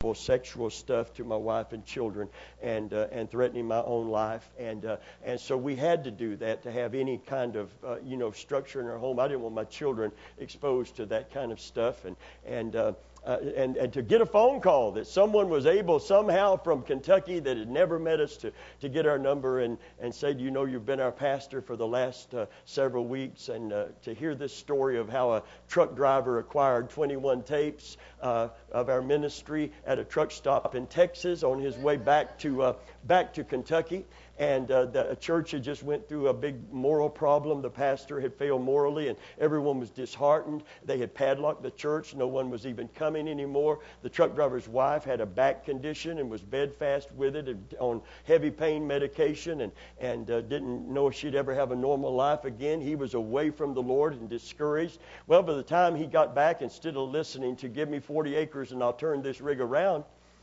beautiful sexual stuff to my wife and children, and threatening my own life, and so we had to do that to have any kind of structure in our home. I didn't want my children exposed to that kind of stuff, and to get a phone call that someone was able somehow from Kentucky that had never met us to get our number and say, you've been our pastor for the last several weeks, and to hear this story of how a truck driver acquired 21 tapes of our ministry at a truck stop in Texas on his way back to Kentucky. And the church had just went through a big moral problem. The pastor had failed morally, and everyone was disheartened. They had padlocked the church. No one was even coming anymore. The truck driver's wife had a back condition and was bedfast with it and on heavy pain medication, and didn't know if she'd ever have a normal life again. He was away from the Lord and discouraged. Well, by the time he got back, instead of listening to give me 40 acres and I'll turn this rig around,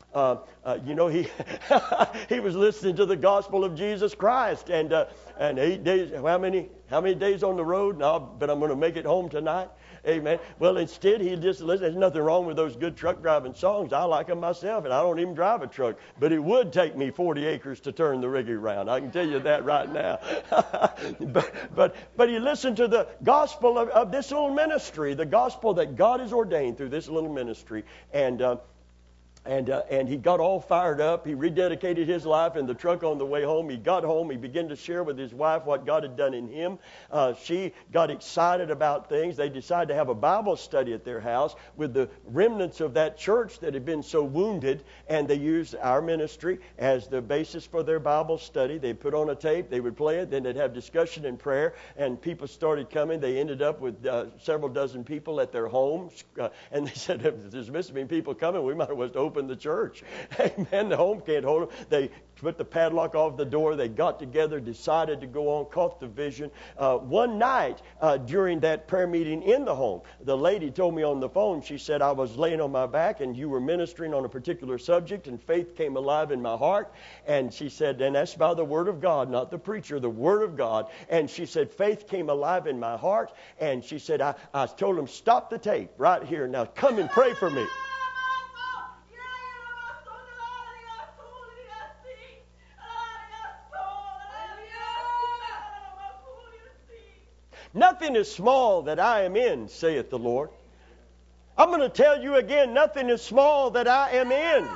he was listening to the gospel of Jesus Christ, and 8 days. How many days on the road? No, but I'm going to make it home tonight. Amen. Well, instead he just listened. There's nothing wrong with those good truck driving songs. I like them myself, and I don't even drive a truck. But it would take me 40 acres to turn the rig around. I can tell you that right now. but he listened to the gospel of this little ministry, the gospel that God has ordained through this little ministry, and he got all fired up. He rededicated his life in the truck on the way home. He got home. He began to share with his wife what God had done in him. She got excited about things. They decided to have a Bible study at their house with the remnants of that church that had been so wounded, and they used our ministry as the basis for their Bible study. They put on a tape. They would play it. Then they'd have discussion and prayer, and people started coming. They ended up with several dozen people at their homes, and they said, if there's many people coming, we might as well open the church. Amen. The home can't hold them. They put the padlock off the door. They got together, decided to go on, caught the vision. One night during that prayer meeting in the home, the lady told me on the phone, she said, I was laying on my back and you were ministering on a particular subject, and faith came alive in my heart. And she said, and that's by the word of God, not the preacher, the word of God. And she said, faith came alive in my heart. And she said, I told him, stop the tape right here. Now come and pray for me. Nothing is small that I am in, saith the Lord. I'm going to tell you again, nothing is small that I am in.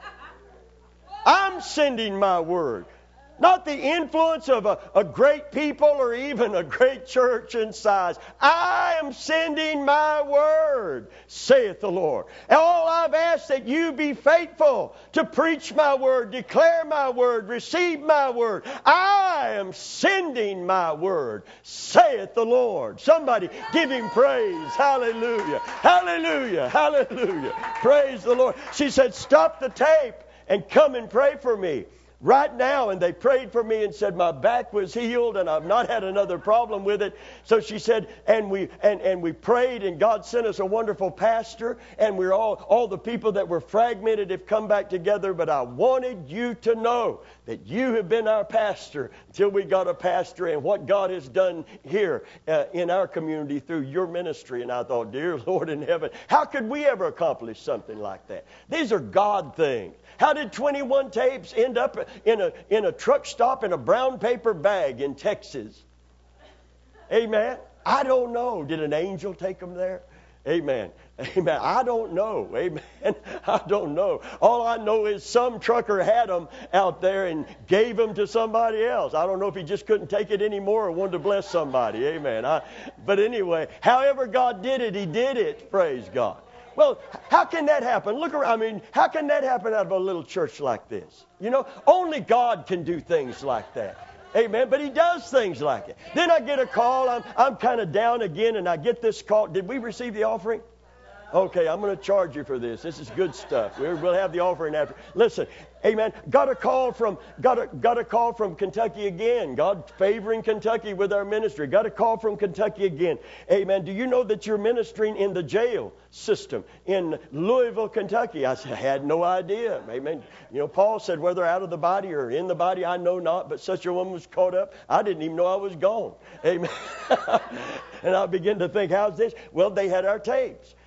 I'm sending my word. Not the influence of a great people or even a great church in size. I am sending my word, saith the Lord. And all I've asked that you be faithful to preach my word, declare my word, receive my word. I am sending my word, saith the Lord. Somebody give him praise. Hallelujah. Hallelujah. Hallelujah. Praise the Lord. She said, stop the tape and come and pray for me right now. And they prayed for me and said my back was healed and I've not had another problem with it. So she said, and we prayed, and God sent us a wonderful pastor, and we're all the people that were fragmented have come back together. But I wanted you to know that you have been our pastor until we got a pastor, and what God has done here in our community through your ministry. And I thought, dear Lord in heaven, how could we ever accomplish something like that? These are God things. How did 21 tapes end up in a truck stop in a brown paper bag in Texas? Amen. I don't know. Did an angel take them there? Amen. Amen. I don't know. Amen. I don't know. All I know is some trucker had them out there and gave them to somebody else. I don't know if he just couldn't take it anymore or wanted to bless somebody. Amen. But anyway, however God did it, he did it. Praise God. Well, how can that happen? Look around. I mean, how can that happen out of a little church like this? You know, only God can do things like that. Amen. But he does things like it. Then I get a call. I'm kind of down again, and I get this call. Did we receive the offering? Okay, I'm going to charge you for this. This is good stuff. We'll have the offering after. Listen, amen. Got a call from Kentucky again. God favoring Kentucky with our ministry. Got a call from Kentucky again. Amen. Do you know that you're ministering in the jail system in Louisville, Kentucky? I said, I had no idea. Amen. You know, Paul said, whether out of the body or in the body, I know not, but such a one was caught up. I didn't even know I was gone. Amen. And I began to think, how's this? Well, they had our tapes.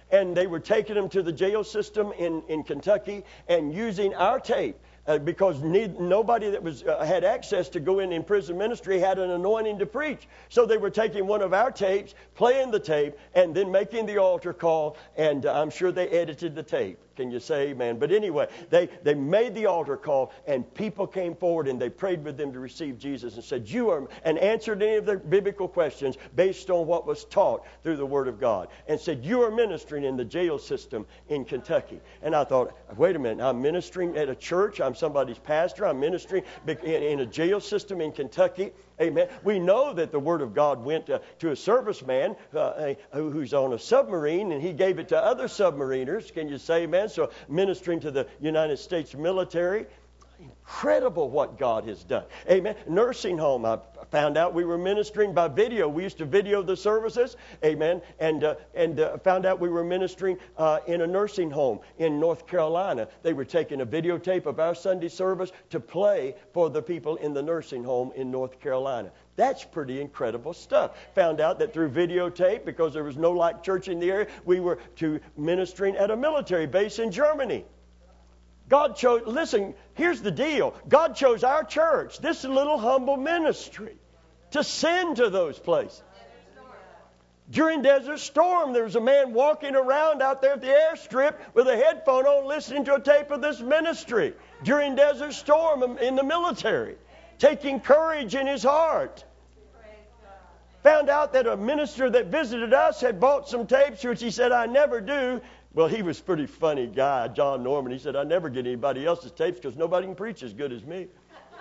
and they were taking them to the jail system in Kentucky and using our tape. Because nobody that had access to go in prison ministry had an anointing to preach. So they were taking one of our tapes, playing the tape, and then making the altar call, and I'm sure they edited the tape. Can you say amen? But anyway, they made the altar call, and people came forward, and they prayed with them to receive Jesus and said, and answered any of their biblical questions based on what was taught through the Word of God, and said, you are ministering in the jail system in Kentucky. And I thought, wait a minute, I'm ministering at a church, I'm somebody's pastor, I'm ministering in a jail system in Kentucky. Amen. We know that the Word of God went to a serviceman who's on a submarine, and he gave it to other submariners. Can you say amen? So ministering to the United States military. Incredible what God has done. Amen. Nursing home. I found out we were ministering by video. We used to video the services. Amen. And found out we were ministering in a nursing home in North Carolina. They were taking a videotape of our Sunday service to play for the people in the nursing home in North Carolina. That's pretty incredible stuff. Found out that through videotape, because there was no like church in the area, we were ministering at a military base in Germany. God chose, listen, here's the deal. God chose our church, this little humble ministry, to send to those places. During Desert Storm, there was a man walking around out there at the airstrip with a headphone on listening to a tape of this ministry. During Desert Storm in the military, taking courage in his heart. Found out that a minister that visited us had bought some tapes, which he said, I never do. Well, he was a pretty funny guy, John Norman. He said, I never get anybody else's tapes because nobody can preach as good as me.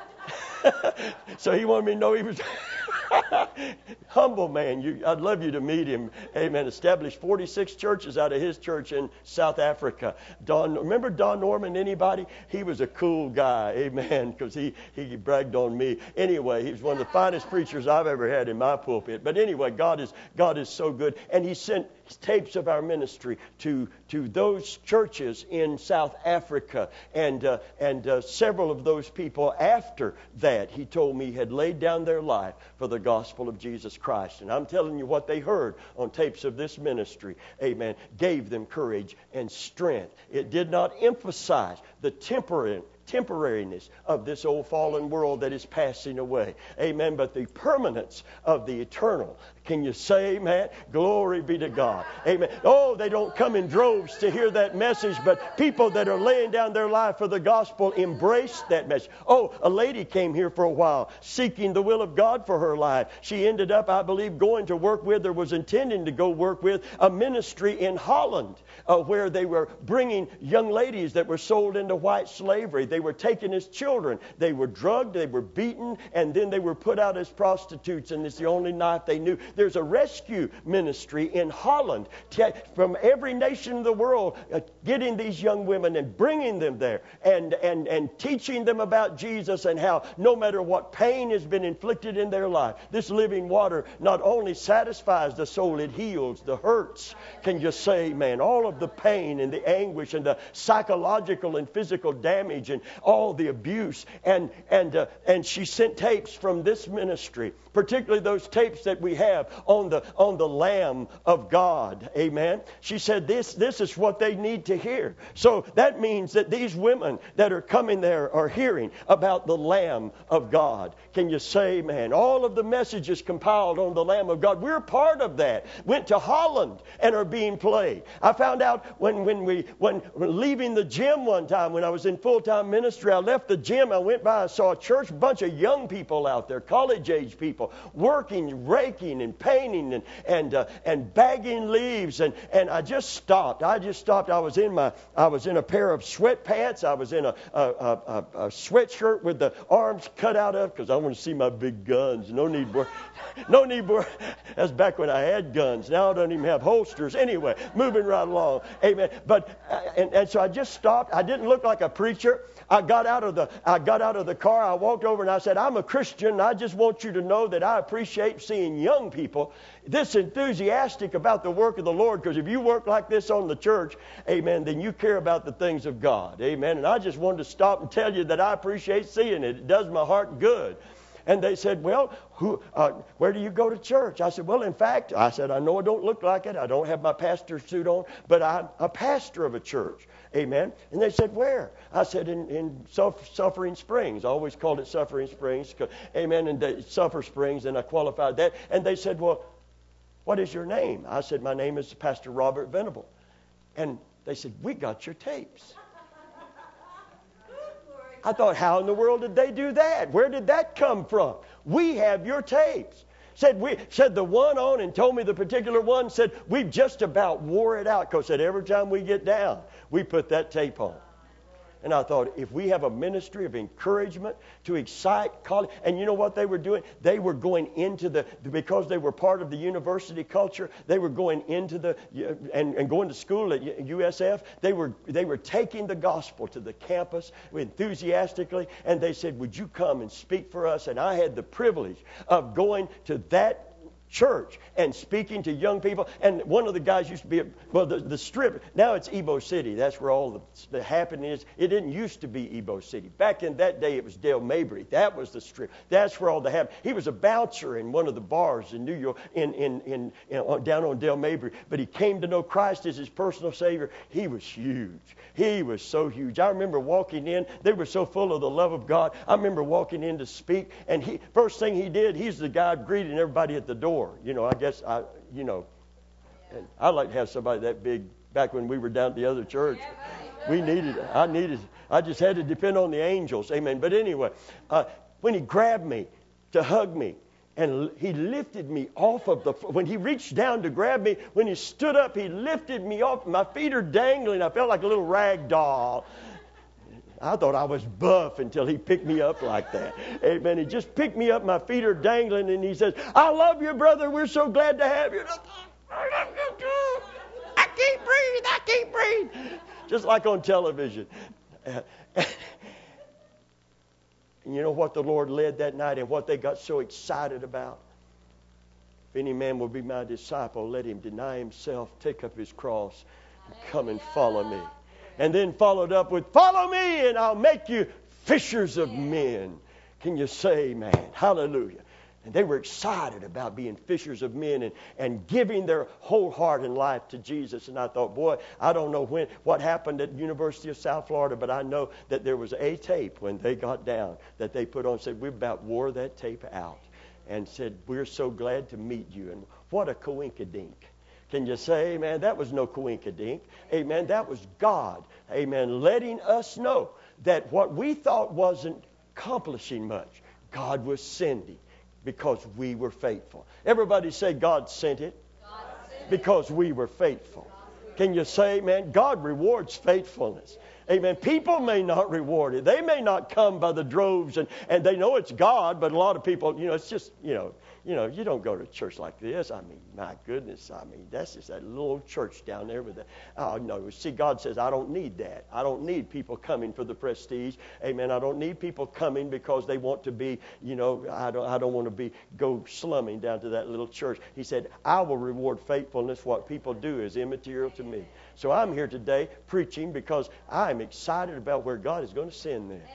So he wanted me to know he was humble man. I'd love you to meet him. Amen. Established 46 churches out of his church in South Africa. Remember Don Norman, anybody? He was a cool guy. Amen. Because he bragged on me. Anyway, he was one of the finest preachers I've ever had in my pulpit. But anyway, God is so good. And he sent tapes of our ministry to those churches in South Africa, and several of those people after that, he told me, had laid down their life for the gospel of Jesus Christ. And I'm telling you, what they heard on tapes of this ministry, amen, gave them courage and strength. It did not emphasize the temporariness of this old fallen world that is passing away. Amen. But the permanence of the eternal. Can you say amen? Glory be to God. Amen. Oh, they don't come in droves to hear that message, but people that are laying down their life for the gospel embrace that message. Oh, a lady came here for a while seeking the will of God for her life. She ended up, I believe, going to work with, or was intending to go work with, a ministry in Holland where they were bringing young ladies that were sold into white slavery. They were taken as children. They were drugged, they were beaten, and then they were put out as prostitutes, and it's the only life they knew. There's a rescue ministry in Holland from every nation of the world, getting these young women and bringing them there and teaching them about Jesus, and how no matter what pain has been inflicted in their life, this living water not only satisfies the soul, it heals the hurts. Can you say amen? All of the pain and the anguish and the psychological and physical damage and all the abuse. And she sent tapes from this ministry, particularly those tapes that we have on the Lamb of God. Amen. She said this is what they need to hear. So that means that these women that are coming there are hearing about the Lamb of God. Can you say amen? All of the messages compiled on the Lamb of God, we're part of that. Went to Holland and are being played. I found out when leaving the gym one time, when I was in full-time ministry, I left the gym, I went by, I saw a church, bunch of young people out there, college-age people, working, raking and painting and bagging leaves, and I just stopped. I was in a pair of sweatpants. I was in a sweatshirt with the arms cut out of, because I want to see my big guns. No need more. That's back when I had guns. Now I don't even have holsters. Anyway, moving right along. Amen. But and so I just stopped. I didn't look like a preacher. I got out of the car. I walked over and I said, I'm a Christian, and I just want you to know that I appreciate seeing young people this enthusiastic about the work of the Lord, because if you work like this on the church, amen, then you care about the things of God. Amen. And I just wanted to stop and tell you that I appreciate seeing it. It does my heart good. And they said, well, where do you go to church? I said, well, in fact, I know I don't look like it. I don't have my pastor's suit on, but I'm a pastor of a church. Amen. And they said, where? I said, in Suffering Springs. I always called it Suffering Springs. Amen. And Suffer Springs, and I qualified that. And they said, well, what is your name? I said, my name is Pastor Robert Venable. And they said, we got your tapes. I thought, how in the world did they do that? Where did that come from? We have your tapes. Said the one on, and told me the particular one, said we just about wore it out, because said every time we get down, we put that tape on. And I thought, if we have a ministry of encouragement to excite college, and you know what they were doing? They were going into because they were part of the university culture, they were going into and going to school at USF. They were taking the gospel to the campus enthusiastically, and they said, would you come and speak for us? And I had the privilege of going to that church and speaking to young people. And one of the guys used to be the Strip. Now it's Ebo City. That's where all the happening is. It didn't used to be Ebo City. Back in that day, it was Dale Mabry. That was the Strip. That's where all the happening. He was a bouncer in one of the bars in New York, down on Dale Mabry. But he came to know Christ as his personal Savior. He was huge. He was so huge. I remember walking in. They were so full of the love of God. I remember walking in to speak, and first thing he did, he's the guy greeting everybody at the door. I guess I'd like to have somebody that big. Back when we were down at the other church, I just had to depend on the angels. Amen. But anyway, when he grabbed me to hug me, and he lifted me off when he reached down to grab me, when he stood up, he lifted me off. My feet are dangling. I felt like a little rag doll. I thought I was buff until he picked me up like that. Amen. He just picked me up. My feet are dangling, and he says, I love you, brother. We're so glad to have you. I love you too. I can't breathe. Just like on television. And you know what the Lord led that night and what they got so excited about? If any man will be my disciple, let him deny himself, take up his cross, and come and follow me. And then followed up with, follow me and I'll make you fishers of men. Can you say amen? Hallelujah. And they were excited about being fishers of men and giving their whole heart and life to Jesus. And I thought, boy, I don't know what happened at the University of South Florida, but I know that there was a tape when they got down that they put on, said, we about wore that tape out, and said, we're so glad to meet you. And what a coinkydink. Can you say, amen? That was no coinkydink. Amen. That was God, amen, letting us know that what we thought wasn't accomplishing much, God was sending because we were faithful. Everybody say, God sent it because we were faithful. Can you say, amen? God rewards faithfulness. Amen. People may not reward it. They may not come by the droves, and they know it's God, but a lot of people, it's just, you don't go to a church like this. I mean, my goodness. I mean, that's just that little church down there with that. Oh, no. See, God says, I don't need that. I don't need people coming for the prestige. Amen. I don't need people coming because they want to be, I don't want to go slumming down to that little church. He said, I will reward faithfulness. What people do is immaterial to me. So I'm here today preaching because I'm excited about where God is going to send this.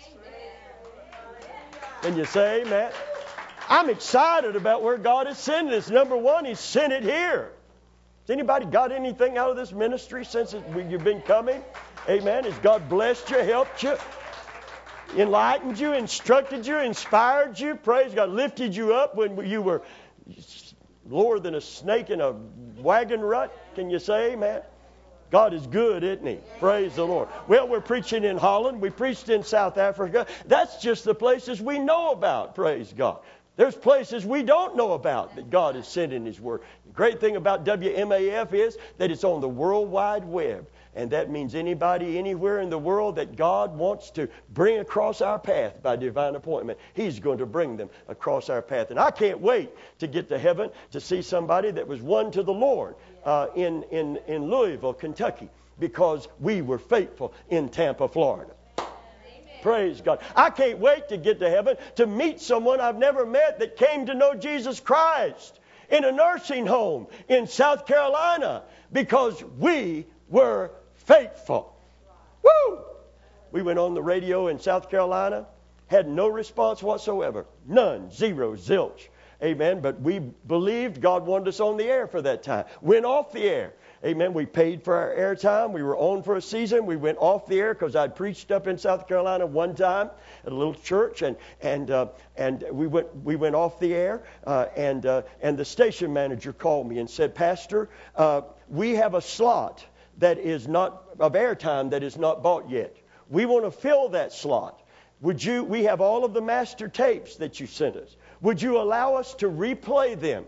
Can you say amen? I'm excited about where God is sending this. Number one, He sent it here. Has anybody got anything out of this ministry since you've been coming? Amen. Has God blessed you, helped you, enlightened you, instructed you, inspired you? Praise God. Lifted you up when you were lower than a snake in a wagon rut? Can you say amen? God is good, isn't He? Praise the Lord. Well, we're preaching in Holland. We preached in South Africa. That's just the places we know about, praise God. There's places we don't know about that God is sending His Word. The great thing about WMAF is that it's on the World Wide Web. And that means anybody, anywhere in the world that God wants to bring across our path by divine appointment, He's going to bring them across our path. And I can't wait to get to heaven to see somebody that was won to the Lord in Louisville, Kentucky, because we were faithful in Tampa, Florida. Praise God. I can't wait to get to heaven to meet someone I've never met that came to know Jesus Christ in a nursing home in South Carolina because we were faithful. Woo! We went on the radio in South Carolina, Had no response whatsoever. None. Zero. Zilch. Amen. But we believed God wanted us on the air for that time. Went off the air. Amen. We paid for our airtime. We were on for a season. We went off the air because I'd preached up in South Carolina one time at a little church, and we went off the air. And the station manager called me and said, "Pastor, we have a slot that is not of airtime that is not bought yet. We want to fill that slot. We have all of the master tapes that you sent us. Would you allow us to replay them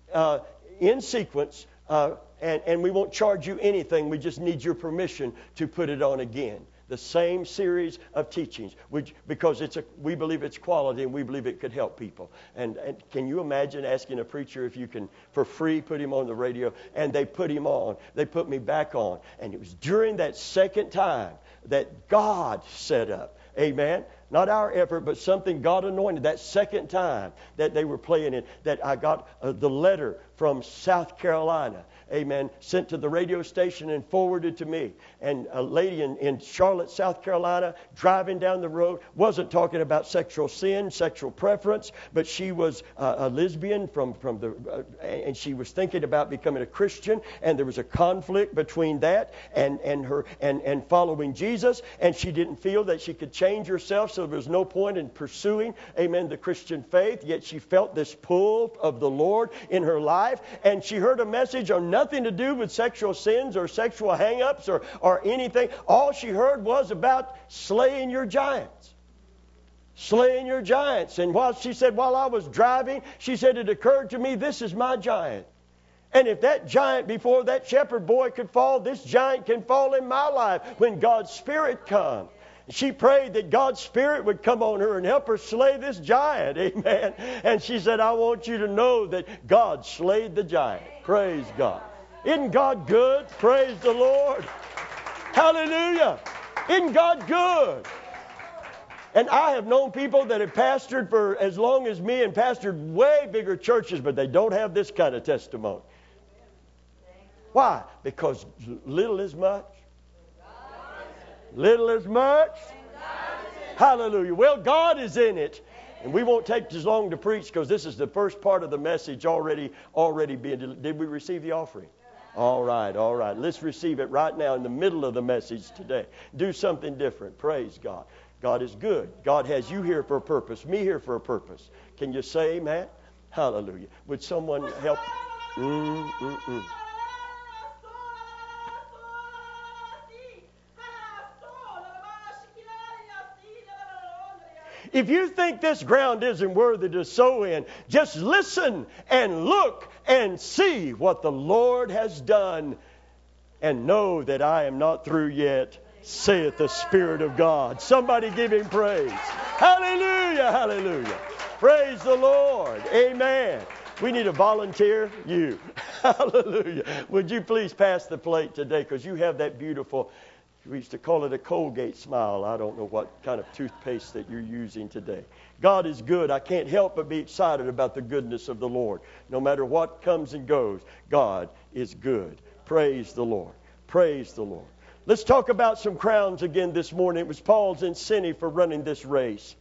in sequence? And we won't charge you anything. We just need your permission to put it on again." The same series of teachings, because we believe it's quality and we believe it could help people. And can you imagine asking a preacher if you can, for free, put him on the radio? And they put him on. They put me back on. And it was during that second time that God set up. Amen. Not our effort, but something God anointed. That second time that they were playing it, that I got the letter from South Carolina. Amen. Sent to the radio station and forwarded to me. And a lady in Charlotte, South Carolina, driving down the road, wasn't talking about sexual sin, sexual preference, but she was a lesbian and she was thinking about becoming a Christian, and there was a conflict between that and following Jesus, and she didn't feel that she could change herself, so there was no point in pursuing, amen, the Christian faith. Yet she felt this pull of the Lord in her life, and she heard a message on nothing to do with sexual sins or sexual hang-ups or anything. All she heard was about slaying your giants. Slaying your giants. And while I was driving, she said, it occurred to me, this is my giant. And if that giant before that shepherd boy could fall, this giant can fall in my life when God's Spirit comes. She prayed that God's Spirit would come on her and help her slay this giant. Amen. And she said, I want you to know that God slayed the giant. Praise God. Isn't God good? Praise the Lord. Hallelujah. Isn't God good? And I have known people that have pastored for as long as me and pastored way bigger churches, but they don't have this kind of testimony. Why? Because little is much. Little is much. Hallelujah. Well, God is in it. And we won't take as long to preach because this is the first part of the message already being. Did we receive the offering? All right. Let's receive it right now in the middle of the message today. Do something different. Praise God. God is good. God has you here for a purpose, me here for a purpose. Can you say amen? Hallelujah. Would someone help? If you think this ground isn't worthy to sow in, just listen and look and see what the Lord has done, and know that I am not through yet, saith the Spirit of God. Somebody give Him praise. Hallelujah, hallelujah. Praise the Lord. Amen. We need a volunteer. You. Hallelujah. Would you please pass the plate today, because you have that beautiful, we used to call it a Colgate smile. I don't know what kind of toothpaste that you're using today. God is good. I can't help but be excited about the goodness of the Lord. No matter what comes and goes, God is good. Praise the Lord. Praise the Lord. Let's talk about some crowns again this morning. It was Paul's incentive for running this race.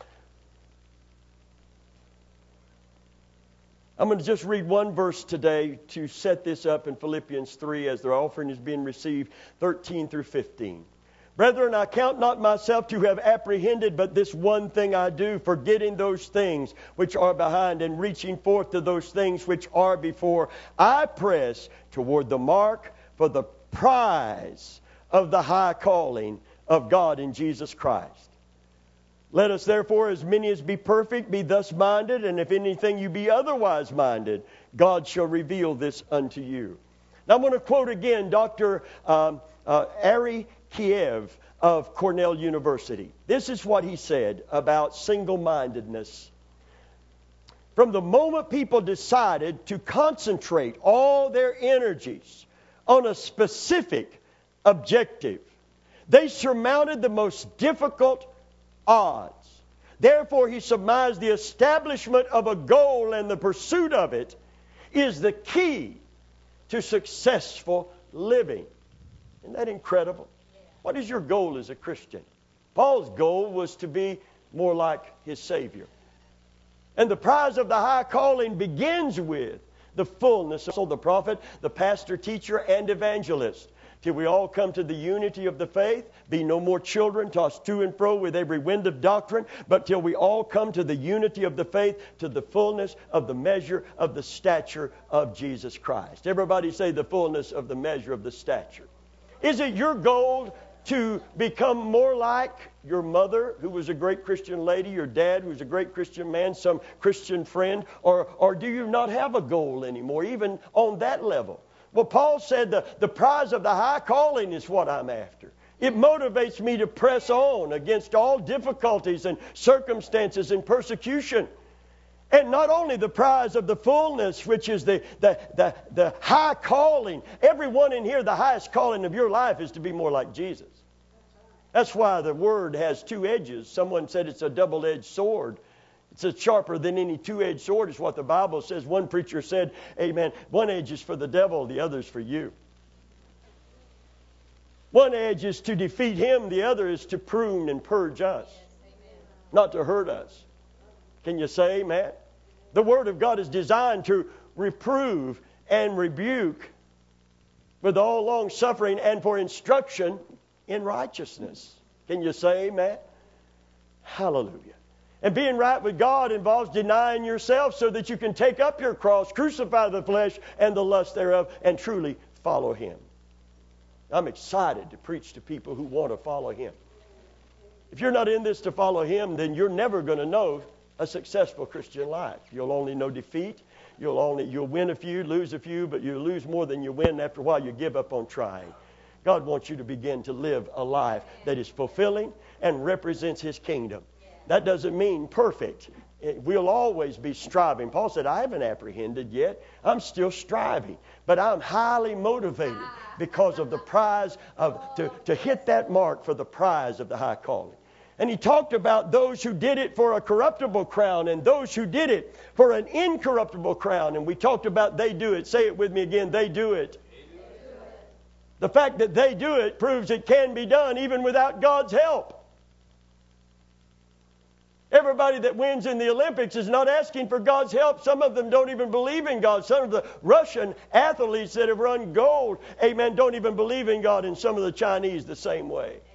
I'm going to just read one verse today to set this up in Philippians 3 as their offering is being received, 13 through 15. Brethren, I count not myself to have apprehended, but this one thing I do, forgetting those things which are behind and reaching forth to those things which are before, I press toward the mark for the prize of the high calling of God in Jesus Christ. Let us therefore, as many as be perfect, be thus minded, and if anything you be otherwise minded, God shall reveal this unto you. Now I'm going to quote again Dr. Ari Kiev of Cornell University. This is what he said about single-mindedness. From the moment people decided to concentrate all their energies on a specific objective, they surmounted the most difficult odds. Therefore, he surmised the establishment of a goal and the pursuit of it is the key to successful living. Isn't that incredible? What is your goal as a Christian? Paul's goal was to be more like His Savior. And the prize of the high calling begins with the fullness of the prophet, the pastor, teacher, and evangelist. Till we all come to the unity of the faith, be no more children tossed to and fro with every wind of doctrine, but till we all come to the unity of the faith, to the fullness of the measure of the stature of Jesus Christ. Everybody say the fullness of the measure of the stature. Is it your goal to become more like your mother, who was a great Christian lady, your dad, who was a great Christian man, some Christian friend, or do you not have a goal anymore, even on that level? Well, Paul said the prize of the high calling is what I'm after. It motivates me to press on against all difficulties and circumstances and persecution. And not only the prize of the fullness, which is the high calling. Everyone in here, the highest calling of your life is to be more like Jesus. That's why the word has two edges. Someone said it's a double-edged sword. It's sharper than any two-edged sword is what the Bible says. One preacher said, amen, one edge is for the devil, the other is for you. One edge is to defeat him, the other is to prune and purge us, not to hurt us. Can you say amen? The Word of God is designed to reprove and rebuke with all long suffering and for instruction in righteousness. Can you say amen? Hallelujah. And being right with God involves denying yourself so that you can take up your cross, crucify the flesh and the lust thereof, and truly follow Him. I'm excited to preach to people who want to follow Him. If you're not in this to follow Him, then you're never going to know a successful Christian life. You'll only know defeat. You'll win a few, lose a few, but you lose more than you win. After a while, you give up on trying. God wants you to begin to live a life that is fulfilling and represents His kingdom. That doesn't mean perfect. We'll always be striving. Paul said, I haven't apprehended yet. I'm still striving. But I'm highly motivated because of the prize to hit that mark for the prize of the high calling. And he talked about those who did it for a corruptible crown and those who did it for an incorruptible crown. And we talked about they do it. Say it with me again. They do it. The fact that they do it proves it can be done even without God's help. Everybody that wins in the Olympics is not asking for God's help. Some of them don't even believe in God. Some of the Russian athletes that have run gold, amen, don't even believe in God. And some of the Chinese the same way. Amen.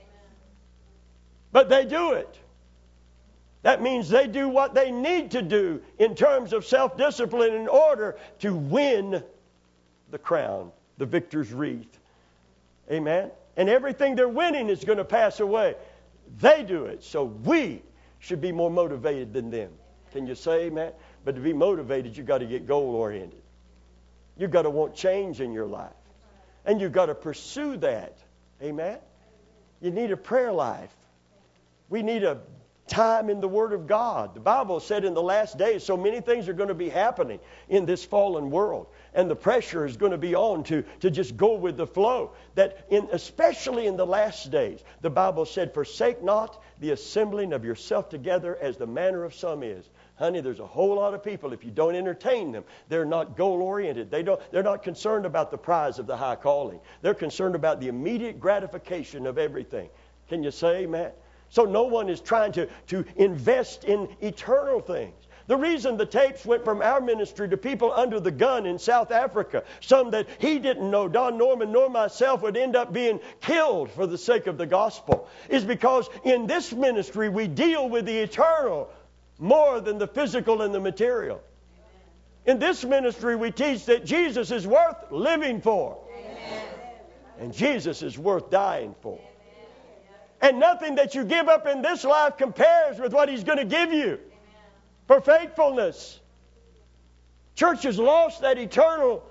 But they do it. That means they do what they need to do in terms of self-discipline in order to win the crown, the victor's wreath. Amen. And everything they're winning is going to pass away. They do it. So we should be more motivated than them. Can you say amen? But to be motivated, you've got to get goal-oriented. You've got to want change in your life. And you've got to pursue that. Amen? You need a prayer life. We need a time in the Word of God. The Bible said in the last days, so many things are going to be happening in this fallen world. And the pressure is going to be on to just go with the flow. That especially in the last days, the Bible said, forsake not the assembling of yourself together as the manner of some is. Honey, there's a whole lot of people, if you don't entertain them, they're not goal-oriented. They're not concerned about the prize of the high calling. They're concerned about the immediate gratification of everything. Can you say amen? So no one is trying to invest in eternal things. The reason the tapes went from our ministry to people under the gun in South Africa, some that he didn't know, Don Norman nor myself, would end up being killed for the sake of the gospel, is because in this ministry we deal with the eternal more than the physical and the material. In this ministry we teach that Jesus is worth living for. Amen. And Jesus is worth dying for. And nothing that you give up in this life compares with what He's going to give you for faithfulness. Church has lost that eternal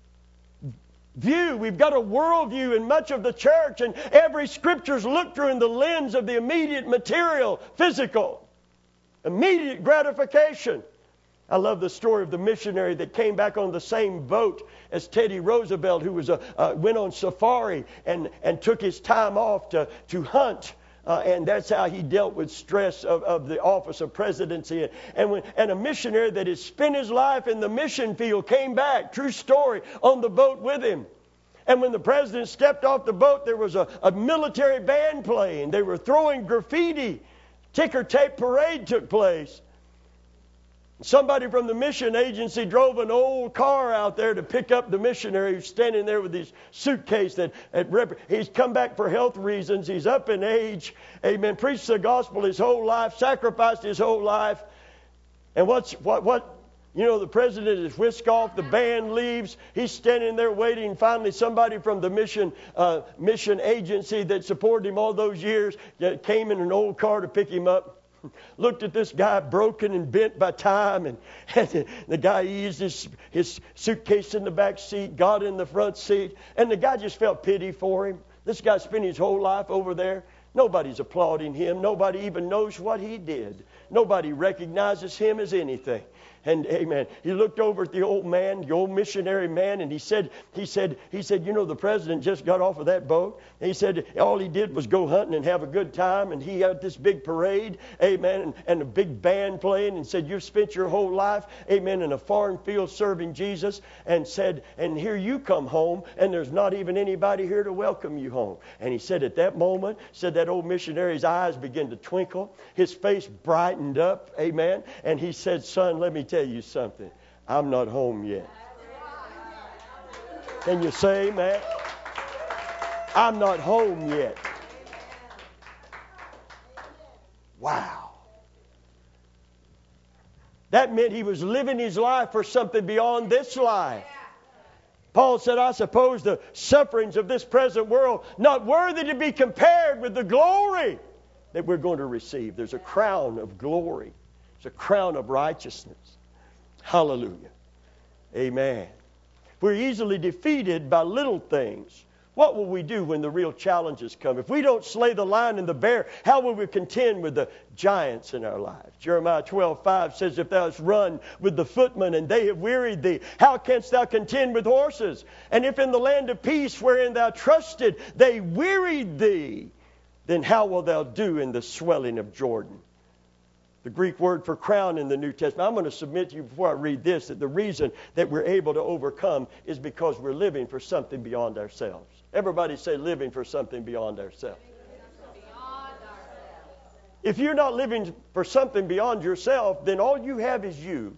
view. We've got a worldview in much of the church, and every scripture's looked through in the lens of the immediate material, physical, immediate gratification. I love the story of the missionary that came back on the same boat as Teddy Roosevelt, who was went on safari and took his time off to hunt. And that's how he dealt with stress of the office of presidency. And a missionary that had spent his life in the mission field came back, true story, on the boat with him. And when the president stepped off the boat, there was a military band playing. They were throwing graffiti Ticker tape parade took place. Somebody from the mission agency drove an old car out there to pick up the missionary who's standing there with his suitcase he's come back for health reasons. He's up in age. Amen. Preached the gospel his whole life, sacrificed his whole life. And the president is whisked off, the band leaves. He's standing there waiting. Finally, somebody from the mission agency that supported him all those years came in an old car to pick him up. Looked at this guy broken and bent by time, and the guy eased his suitcase in the back seat, got in the front seat, and the guy just felt pity for him. This guy spent his whole life over there. Nobody's applauding him. Nobody even knows what he did. Nobody recognizes him as anything. And amen. He looked over at the old man, the old missionary man, and he said, the president just got off of that boat. And he said all he did was go hunting and have a good time, and he had this big parade, amen, and a big band playing, and said, you've spent your whole life, amen, in a foreign field serving Jesus, and said, and here you come home, and there's not even anybody here to welcome you home. And he said at that moment, that old missionary's eyes began to twinkle, his face brightened up, amen, and he said, son, let me tell you something. I'm not home yet. Can you say amen? I'm not home yet. Wow. That meant he was living his life for something beyond this life. Paul said, I suppose the sufferings of this present world not worthy to be compared with the glory that we're going to receive. There's a crown of glory. There's a crown of righteousness. Hallelujah. Amen. We're easily defeated by little things. What will we do when the real challenges come? If we don't slay the lion and the bear, how will we contend with the giants in our lives? Jeremiah 12:5 says, if thou hast run with the footmen and they have wearied thee, how canst thou contend with horses? And if in the land of peace wherein thou trusted they wearied thee, then how wilt thou do in the swelling of Jordan? The Greek word for crown in the New Testament. I'm going to submit to you before I read this that the reason that we're able to overcome is because we're living for something beyond ourselves. Everybody say living for something beyond ourselves. If you're not living for something beyond yourself, then all you have is you.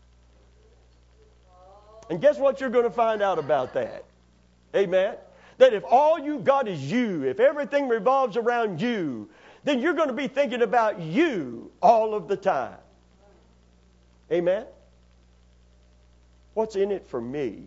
And guess what you're going to find out about that? Amen? That if all you got is you, if everything revolves around you, then you're going to be thinking about you all of the time. Amen? What's in it for me?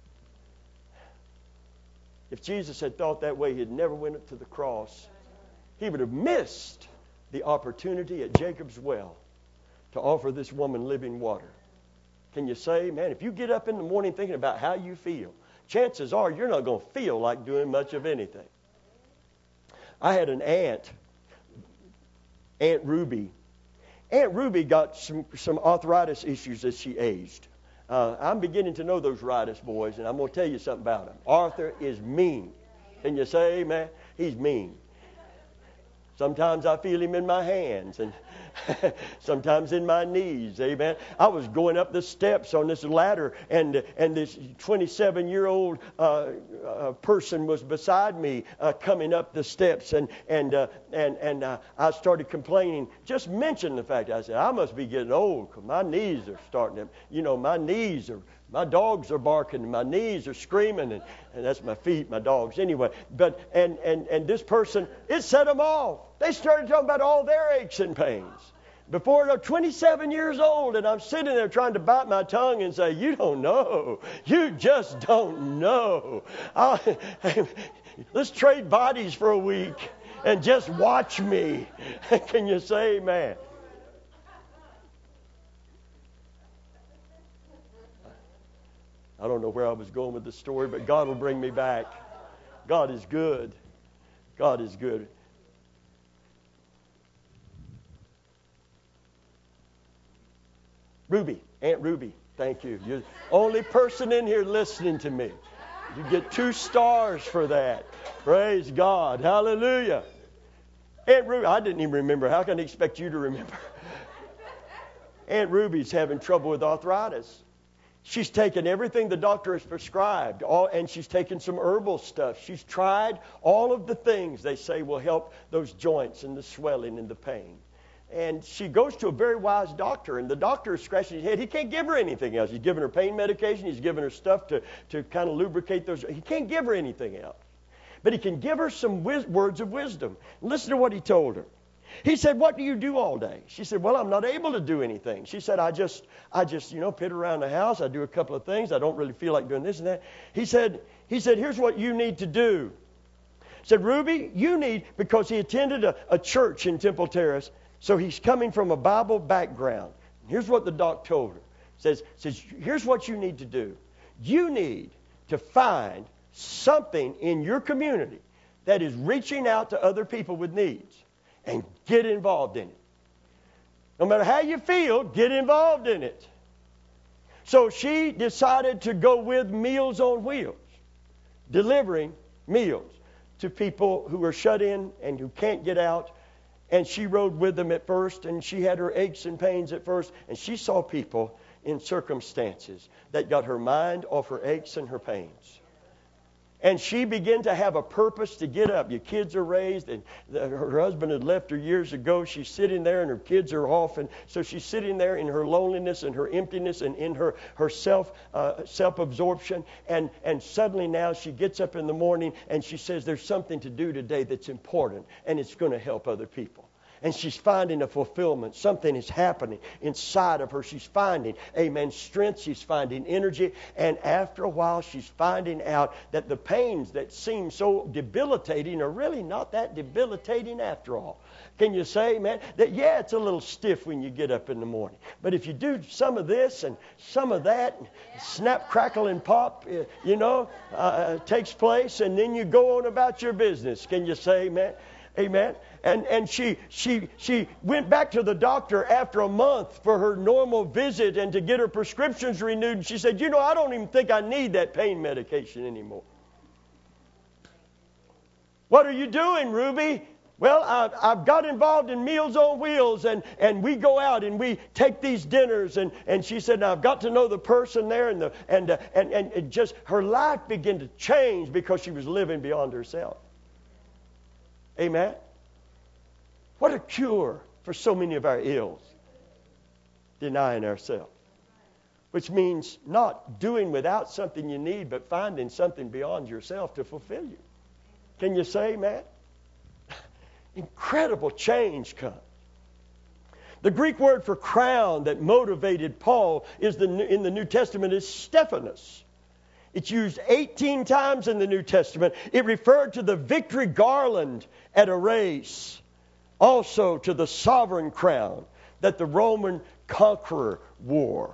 If Jesus had thought that way, he'd never went up to the cross. He would have missed the opportunity at Jacob's well to offer this woman living water. Can you say, man, if you get up in the morning thinking about how you feel, chances are you're not going to feel like doing much of anything. I had an aunt, Aunt Ruby. Aunt Ruby got some arthritis issues as she aged. I'm beginning to know those rightus boys, and I'm going to tell you something about him. Arthur is mean. Can you say amen? He's mean. Sometimes I feel him in my hands and sometimes in my knees. Amen. I was going up the steps on this ladder, and this 27-year-old person was beside me coming up the steps, and I started complaining. Just mentioned the fact. I said, I must be getting old because my knees are starting to, my dogs are barking, my knees are screaming, and that's my feet, my dogs. Anyway, but and this person, it set them off. They started talking about all their aches and pains. Before they're 27 years old, and I'm sitting there trying to bite my tongue and say, you don't know. You just don't know. Let's trade bodies for a week and just watch me. Can you say amen? I don't know where I was going with the story, but God will bring me back. God is good. God is good. Ruby, Aunt Ruby, thank you. You're the only person in here listening to me. You get 2 stars for that. Praise God. Hallelujah. Aunt Ruby, I didn't even remember. How can I expect you to remember? Aunt Ruby's having trouble with arthritis. She's taken everything the doctor has prescribed, and she's taken some herbal stuff. She's tried all of the things they say will help those joints and the swelling and the pain. And she goes to a very wise doctor, and the doctor is scratching his head. He can't give her anything else. He's giving her pain medication. He's giving her stuff to kind of lubricate those. He can't give her anything else. But he can give her some words of wisdom. Listen to what he told her. He said, what do you do all day? She said, well, I'm not able to do anything. She said, I just pit around the house. I do a couple of things. I don't really feel like doing this and that. He said, here's what you need to do. He said, Ruby, you need, because he attended a church in Temple Terrace, so he's coming from a Bible background. Here's what the doc told her. Says, here's what you need to do. You need to find something in your community that is reaching out to other people with needs and get involved in it. No matter how you feel, get involved in it. So she decided to go with Meals on Wheels, delivering meals to people who are shut in and who can't get out. And she rode with them at first, and she had her aches and pains at first, and she saw people in circumstances that got her mind off her aches and her pains. And she began to have a purpose to get up. Your kids are raised, and her husband had left her years ago. She's sitting there, and her kids are off. And so she's sitting there in her loneliness and her emptiness and in her self-absorption. And suddenly now she gets up in the morning, and she says, there's something to do today that's important, and it's going to help other people. And she's finding a fulfillment. Something is happening inside of her. She's finding, amen, strength. She's finding energy. And after a while, she's finding out that the pains that seem so debilitating are really not that debilitating after all. Can you say, man, that, yeah, it's a little stiff when you get up in the morning. But if you do some of this and some of that, snap, crackle, and pop, takes place, and then you go on about your business. Can you say, man? Amen. And she went back to the doctor after a month for her normal visit and to get her prescriptions renewed. And she said, I don't even think I need that pain medication anymore. What are you doing, Ruby? Well, I've got involved in Meals on Wheels, and we go out and we take these dinners. And she said, now I've got to know the person there, and just her life began to change because she was living beyond herself. Amen. What a cure for so many of our ills. Denying ourselves. Which means not doing without something you need, but finding something beyond yourself to fulfill you. Can you say amen? Incredible change comes. The Greek word for crown that motivated Paul in the New Testament is Stephanos. It's used 18 times in the New Testament. It referred to the victory garland at a race. Also to the sovereign crown that the Roman conqueror wore.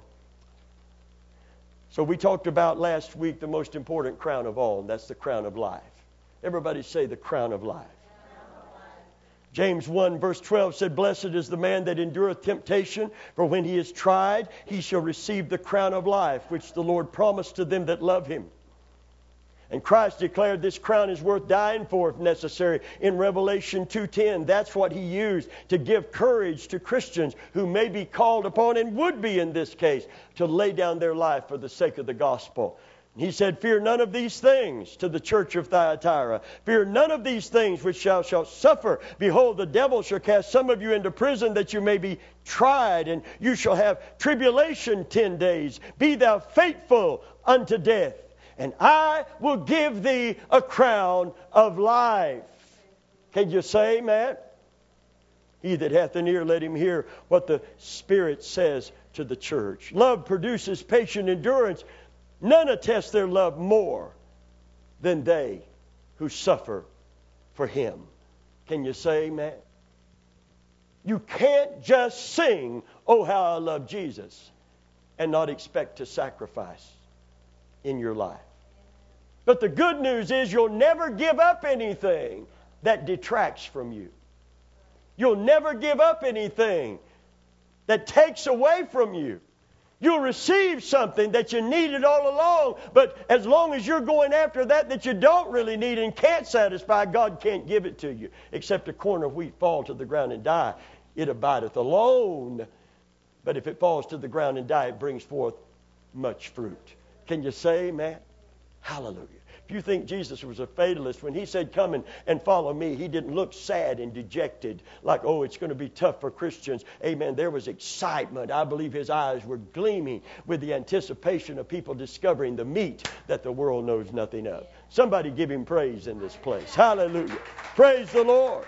So we talked about last week the most important crown of all, and that's the crown of life. Everybody say the crown of life. James 1 verse 12 said, blessed is the man that endureth temptation, for when he is tried, he shall receive the crown of life, which the Lord promised to them that love him. And Christ declared this crown is worth dying for if necessary. In Revelation 2:10, that's what he used to give courage to Christians who may be called upon, and would be in this case, to lay down their life for the sake of the gospel. He said, fear none of these things to the church of Thyatira. Fear none of these things which shall suffer. Behold, the devil shall cast some of you into prison that you may be tried, and you shall have tribulation 10 days. Be thou faithful unto death, and I will give thee a crown of life. Can you say amen? He that hath an ear, let him hear what the Spirit says to the church. Love produces patient endurance. None attest their love more than they who suffer for him. Can you say amen? You can't just sing, oh, how I love Jesus, and not expect to sacrifice in your life. But the good news is you'll never give up anything that detracts from you. You'll never give up anything that takes away from you. You'll receive something that you needed all along, but as long as you're going after that you don't really need and can't satisfy, God can't give it to you. Except a corn of wheat fall to the ground and die, it abideth alone. But if it falls to the ground and die, it brings forth much fruit. Can you say amen? Hallelujah. If you think Jesus was a fatalist, when he said, come and follow me, he didn't look sad and dejected like, oh, it's going to be tough for Christians. Amen. There was excitement. I believe his eyes were gleaming with the anticipation of people discovering the meat that the world knows nothing of. Somebody give him praise in this place. Hallelujah. Praise the Lord.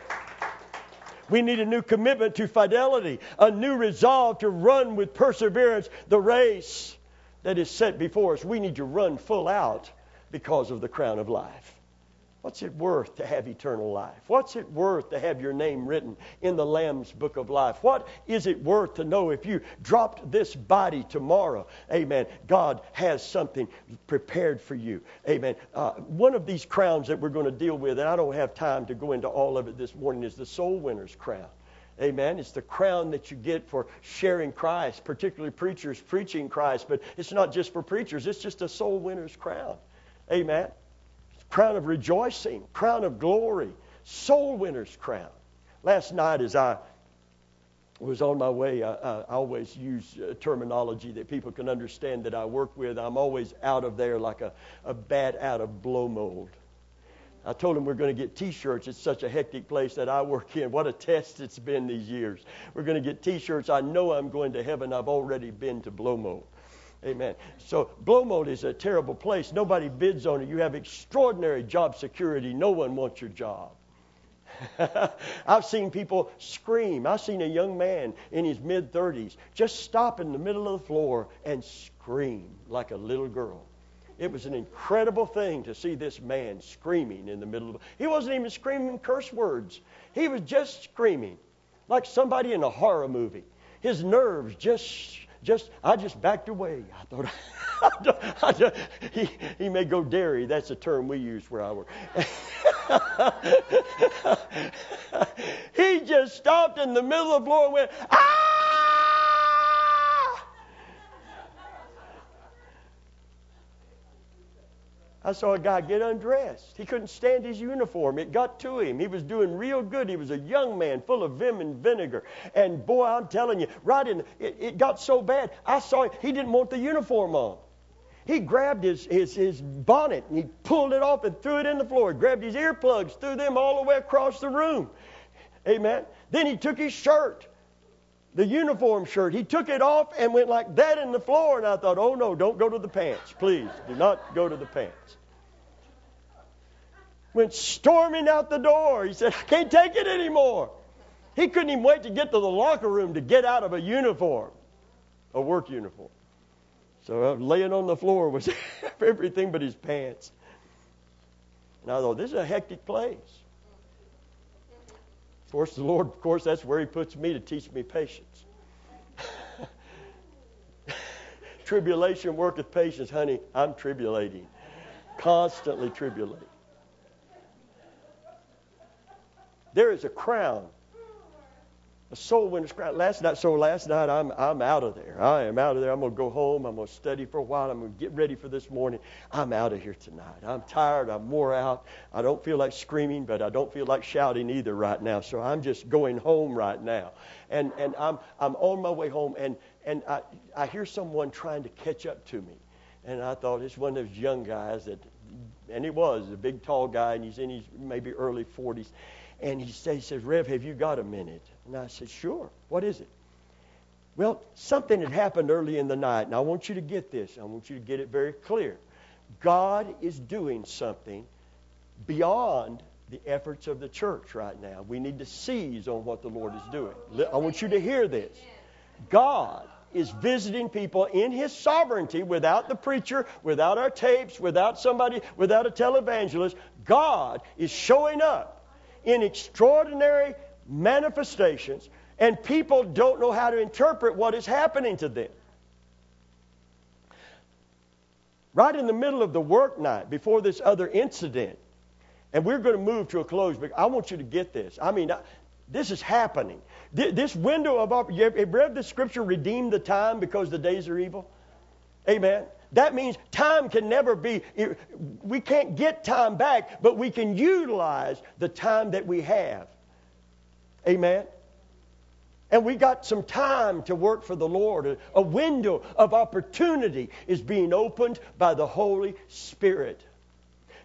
We need a new commitment to fidelity, a new resolve to run with perseverance the race that is set before us. We need to run full out because of the crown of life. What's it worth to have eternal life? What's it worth to have your name written in the Lamb's book of life? What is it worth to know if you dropped this body tomorrow, amen, God has something prepared for you, amen. One of these crowns that we're going to deal with, and I don't have time to go into all of it this morning, is the soul winner's crown. Amen. It's the crown that you get for sharing Christ, particularly preachers preaching Christ. But it's not just for preachers. It's just a soul winner's crown. Amen. Crown of rejoicing, crown of glory, soul winner's crown. Last night as I was on my way, I always use terminology that people can understand that I work with. I'm always out of there like a bat out of blow mold. I told them we're going to get T-shirts. It's such a hectic place that I work in. What a test it's been these years. We're going to get T-shirts. I know I'm going to heaven. I've already been to blow mold. Amen. So blow mold is a terrible place. Nobody bids on it. You have extraordinary job security. No one wants your job. I've seen people scream. I've seen a young man in his mid-30s just stop in the middle of the floor and scream like a little girl. It was an incredible thing to see this man screaming in the middle of... He wasn't even screaming curse words. He was just screaming like somebody in a horror movie. His nerves I just backed away. I thought, he may go dairy. That's a term we use where I work. He just stopped in the middle of the floor and went, ah! I saw a guy get undressed. He couldn't stand his uniform. It got to him. He was doing real good. He was a young man full of vim and vinegar. And boy, I'm telling you, it got so bad. I saw him. He didn't want the uniform on. He grabbed his bonnet and he pulled it off and threw it in the floor. He grabbed his earplugs, threw them all the way across the room. Amen. Then he took his shirt, the uniform shirt. He took it off and went like that in the floor. And I thought, oh no, don't go to the pants. Please, do not go to the pants. Went storming out the door. He said, I can't take it anymore. He couldn't even wait to get to the locker room to get out of a uniform, a work uniform. So laying on the floor was everything but his pants. And I thought, this is a hectic place. Of course, the Lord, that's where He puts me to teach me patience. Tribulation worketh patience, honey. I'm tribulating. Constantly tribulating. There is a crown, a soul winner's crown. Last night I'm out of there. I am out of there. I'm going to go home. I'm going to study for a while. I'm going to get ready for this morning. I'm out of here tonight. I'm tired. I'm wore out. I don't feel like screaming, but I don't feel like shouting either right now. So I'm just going home right now. And I'm on my way home, and I hear someone trying to catch up to me. And I thought, it's one of those young guys and he was a big, tall guy, and he's in his maybe early 40s. And he says, Rev, have you got a minute? And I said, sure. What is it? Well, something had happened early in the night, and I want you to get this. I want you to get it very clear. God is doing something beyond the efforts of the church right now. We need to seize on what the Lord is doing. I want you to hear this. God is visiting people in His sovereignty without the preacher, without our tapes, without somebody, without a televangelist. God is showing up in extraordinary manifestations, and people don't know how to interpret what is happening to them. Right in the middle of the work night, before this other incident, and we're going to move to a close, but I want you to get this. I mean, this is happening. This window of opportunity, have you read the scripture, redeem the time because the days are evil? Amen. That means time can never be, we can't get time back, but we can utilize the time that we have. Amen. And we got some time to work for the Lord. A window of opportunity is being opened by the Holy Spirit.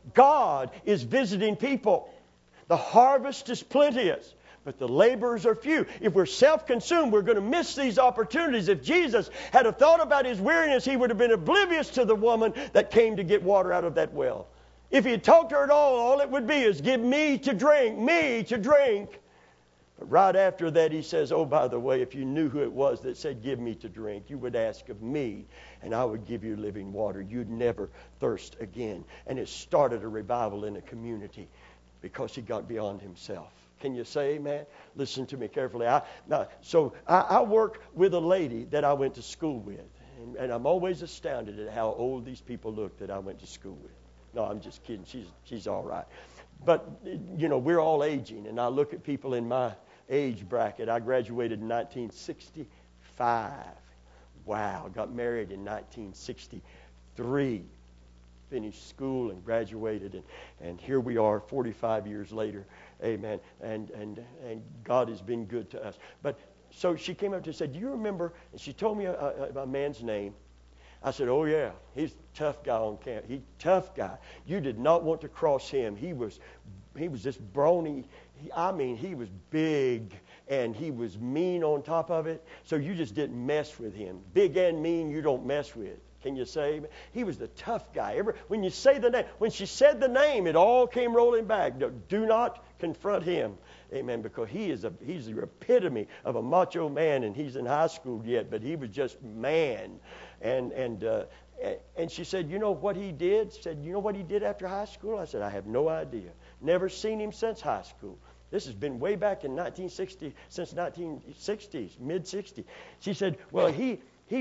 God is visiting people. The harvest is plenteous, but the laborers are few. If we're self-consumed, we're going to miss these opportunities. If Jesus had a thought about his weariness, he would have been oblivious to the woman that came to get water out of that well. If he had talked to her at all it would be is, give me to drink, me to drink. But right after that, he says, oh, by the way, if you knew who it was that said, give me to drink, you would ask of me, and I would give you living water. You'd never thirst again. And it started a revival in a community because he got beyond himself. Can you say amen? Listen to me carefully. I work with a lady that I went to school with. And I'm always astounded at how old these people look that I went to school with. No, I'm just kidding. She's all right. But, we're all aging. And I look at people in my age bracket. I graduated in 1965. Wow. Got married in 1963. Finished school and graduated, and here we are 45 years later. Amen. And God has been good to us. But so she came up to me and said, do you remember? And she told me a man's name. I said, oh yeah, he's a tough guy on camp. He's a tough guy. You did not want to cross him. He was this brawny. He was big, and he was mean on top of it. So you just didn't mess with him. Big and mean, you don't mess with. Can you say amen? He was the tough guy. When you say the name, when she said the name, it all came rolling back. Do not confront him. Amen. Because he's the epitome of a macho man, and he's in high school yet, but he was just man. And she said, you know what he did? She said, you know what he did after high school? I said, I have no idea. Never seen him since high school. This has been way back in 1960, since 1960s, mid-60s. She said, well, he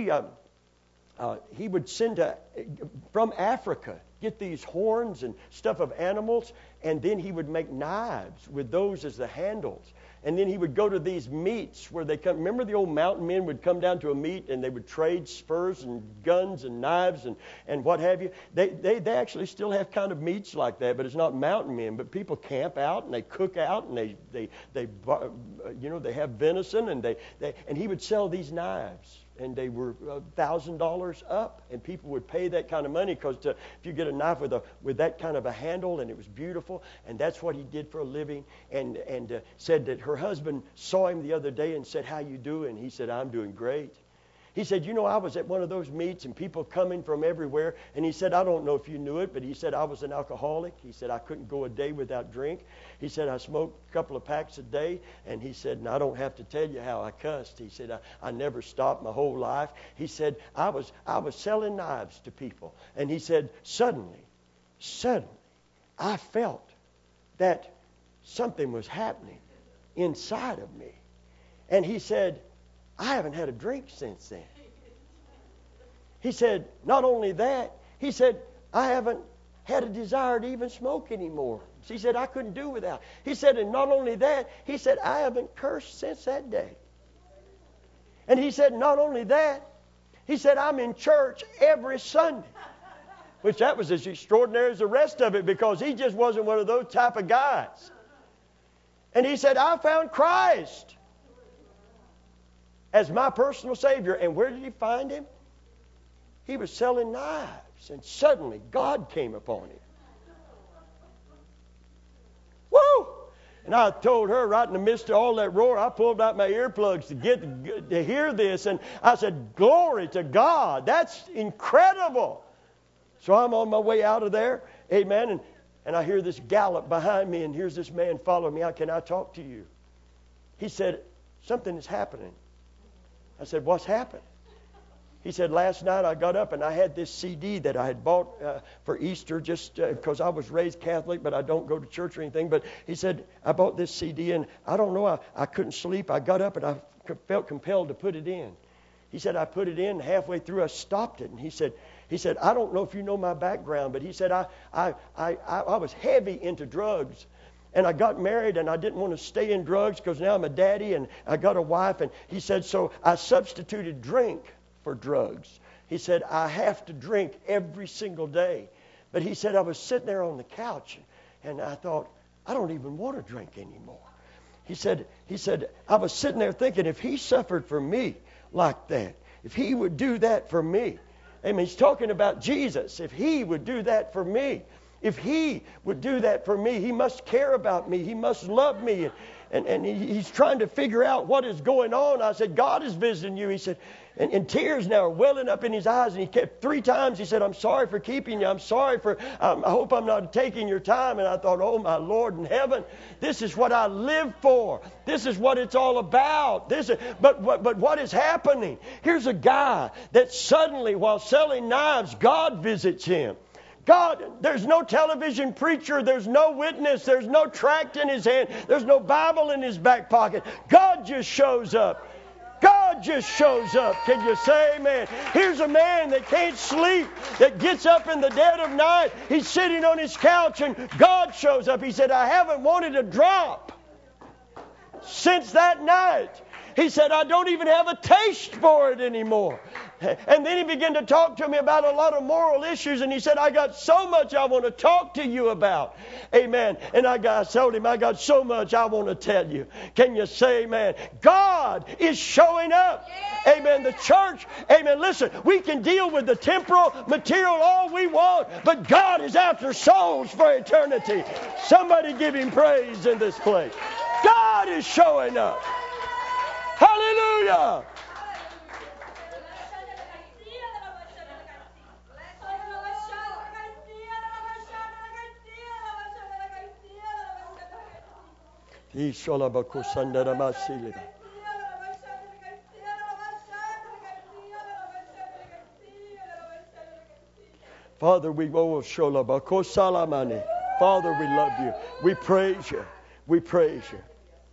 would send from Africa, get these horns and stuff of animals, and then he would make knives with those as the handles. And then he would go to these meets where they come. Remember the old mountain men would come down to a meet and they would trade spurs and guns and knives and what have you. They actually still have kind of meets like that, but it's not mountain men. But people camp out and they cook out and they have venison and and he would sell these knives. And they were $1,000 up, and people would pay that kind of money because if you get a knife with that kind of a handle, and it was beautiful, and that's what he did for a living. And said that her husband saw him the other day and said, "How you doing?" He said, "I'm doing great." He said, I was at one of those meets and people coming from everywhere. And he said, I don't know if you knew it, but he said, I was an alcoholic. He said, I couldn't go a day without drink. He said, I smoked a couple of packs a day. And he said, and I don't have to tell you how I cussed. He said, I never stopped my whole life. He said, I was selling knives to people. And he said, suddenly, I felt that something was happening inside of me. And he said, I haven't had a drink since then. He said, not only that, he said, I haven't had a desire to even smoke anymore. He said, I couldn't do without. He said, and not only that, he said, I haven't cursed since that day. And he said, not only that, he said, I'm in church every Sunday. Which that was as extraordinary as the rest of it, because he just wasn't one of those type of guys. And he said, I found Christ as my personal Savior. And where did he find him? He was selling knives. And suddenly God came upon him. Woo! And I told her right in the midst of all that roar, I pulled out my earplugs to hear this. And I said, glory to God. That's incredible. So I'm on my way out of there. Amen. And I hear this gallop behind me. And here's this man following me. Can I talk to you? He said, something is happening. I said, what's happened? He said, last night I got up and I had this CD that I had bought for Easter just because I was raised Catholic, but I don't go to church or anything. But he said, I bought this CD and I don't know, I couldn't sleep. I got up and I felt compelled to put it in. He said, I put it in, halfway through I stopped it. And he said, I don't know if you know my background, but he said, I was heavy into drugs. And I got married and I didn't want to stay in drugs because now I'm a daddy and I got a wife. And he said, so I substituted drink for drugs. He said, I have to drink every single day. But he said, I was sitting there on the couch and I thought, I don't even want to drink anymore. He said, I was sitting there thinking, if he suffered for me like that, if he would do that for me. I mean, he's talking about Jesus. If he would do that for me, if He would do that for me, He must care about me. He must love me. And he's trying to figure out what is going on. I said, God is visiting you. He said, and tears now are welling up in his eyes. And he kept 3 times. He said, I'm sorry for keeping you. I'm sorry for, I hope I'm not taking your time. And I thought, oh, my Lord in heaven, this is what I live for. This is what it's all about. But what is happening? Here's a guy that suddenly, while selling knives, God visits him. God, there's no television preacher, there's no witness, there's no tract in his hand, there's no Bible in his back pocket. God just shows up. God just shows up. Can you say amen? Here's a man that can't sleep, that gets up in the dead of night. He's sitting on his couch and God shows up. He said, I haven't wanted a drop since that night. He said, I don't even have a taste for it anymore. And then he began to talk to me about a lot of moral issues. And he said, I got so much I want to talk to you about. Amen. And I told him, I got so much I want to tell you. Can you say amen? God is showing up. Amen. The church, amen. Listen, we can deal with the temporal, material all we want. But God is after souls for eternity. Somebody give Him praise in this place. God is showing up. Hallelujah. Father, we Father, we love you. We praise you. We praise you.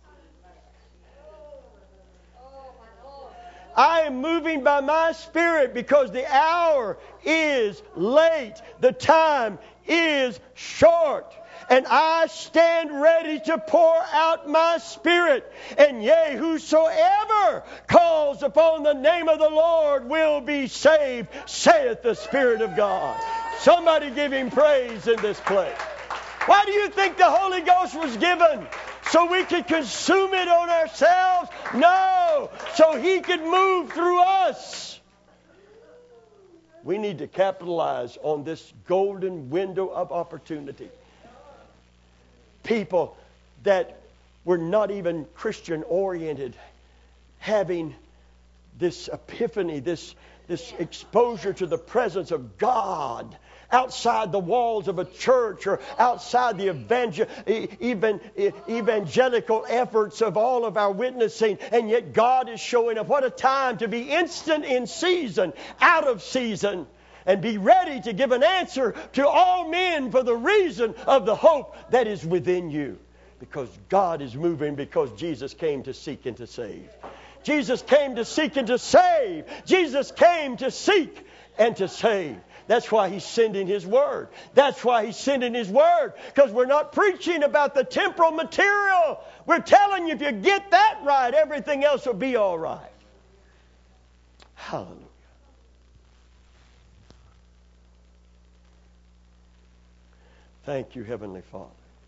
I am moving by my Spirit because the hour is late. The time is short. And I stand ready to pour out my Spirit. And yea, whosoever calls upon the name of the Lord will be saved, saith the Spirit of God. Somebody give Him praise in this place. Why do you think the Holy Ghost was given? So we could consume it on ourselves? No, so He could move through us. We need to capitalize on this golden window of opportunity. People that were not even Christian oriented, having this epiphany, this exposure to the presence of God outside the walls of a church or outside the evangelical efforts of all of our witnessing. And yet God is showing up. What a time to be instant in season, out of season, and be ready to give an answer to all men for the reason of the hope that is within you. Because God is moving, because Jesus came to seek and to save. Jesus came to seek and to save. Jesus came to seek and to save. That's why He's sending His Word. That's why He's sending His Word. Because we're not preaching about the temporal material. We're telling you, if you get that right, everything else will be all right. Hallelujah. Thank you, Heavenly Father.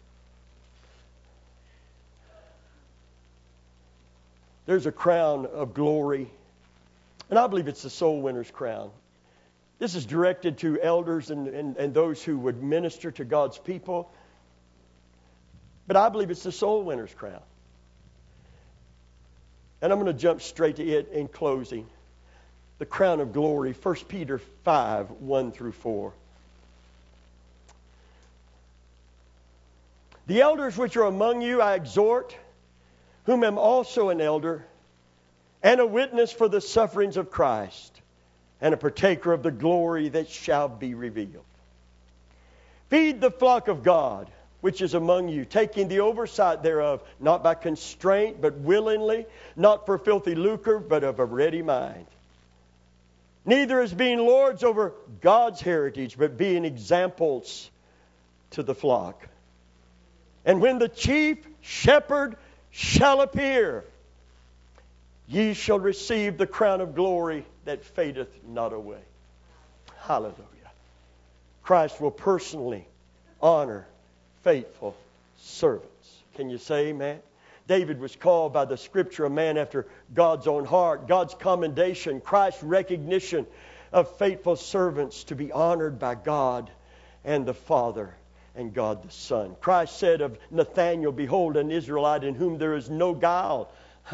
There's a crown of glory, and I believe it's the soul winner's crown. This is directed to elders and those who would minister to God's people. But I believe it's the soul winner's crown. And I'm going to jump straight to it in closing. The crown of glory, 1 Peter 5, 1 through 4. The elders which are among you I exhort, whom am also an elder, and a witness for the sufferings of Christ, and a partaker of the glory that shall be revealed. Feed the flock of God, which is among you, taking the oversight thereof, not by constraint, but willingly, not for filthy lucre, but of a ready mind. Neither as being lords over God's heritage, but being examples to the flock. And when the chief shepherd shall appear, ye shall receive the crown of glory that fadeth not away. Hallelujah. Christ will personally honor faithful servants. Can you say amen? David was called by the Scripture a man after God's own heart. God's commendation, Christ's recognition of faithful servants to be honored by God and the Father. and God the Son. Christ said of Nathanael, behold, an Israelite in whom there is no guile.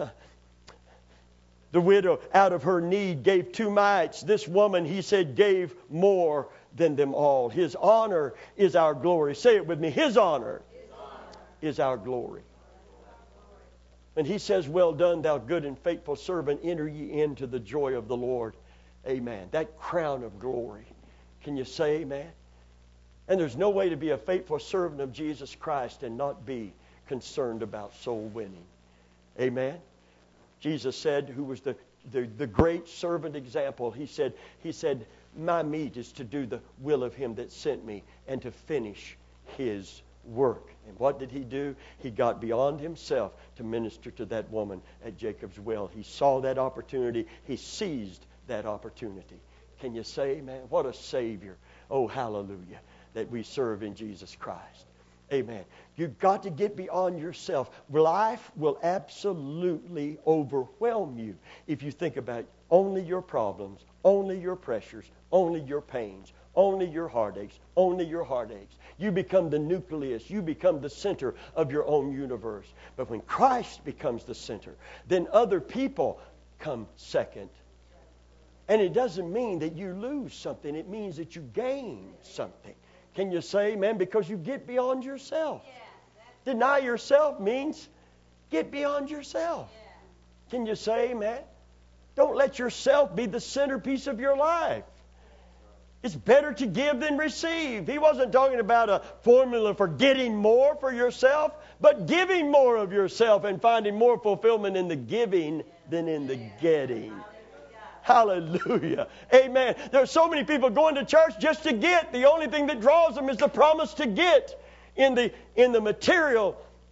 The widow, out of her need, gave 2 mites. This woman, he said, gave more than them all. His honor is our glory. Say it with me. His honor is our glory. And he says, well done, thou good and faithful servant. Enter ye into the joy of the Lord. Amen. That crown of glory. Can you say amen? And there's no way to be a faithful servant of Jesus Christ and not be concerned about soul winning. Amen. Jesus said, who was the great servant example, he said, my meat is to do the will of him that sent me and to finish his work. And what did he do? He got beyond himself to minister to that woman at Jacob's well. He saw that opportunity. He seized that opportunity. Can you say amen? What a Savior. Oh, hallelujah, that we serve in Jesus Christ. Amen. You've got to get beyond yourself. Life will absolutely overwhelm you if you think about only your problems, only your pressures, only your pains, only your heartaches, only your heartaches. You become the nucleus. You become the center of your own universe. But when Christ becomes the center, then other people come second. And it doesn't mean that you lose something. It means that you gain something. Can you say amen? Because you get beyond yourself. Deny yourself means get beyond yourself. Can you say amen? Don't let yourself be the centerpiece of your life. It's better to give than receive. He wasn't talking about a formula for getting more for yourself, but giving more of yourself and finding more fulfillment in the giving than in the getting. Hallelujah. Amen. There are so many people going to church just to get. The only thing that draws them is the promise to get in the material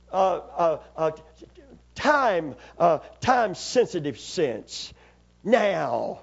time sensitive sense. Now,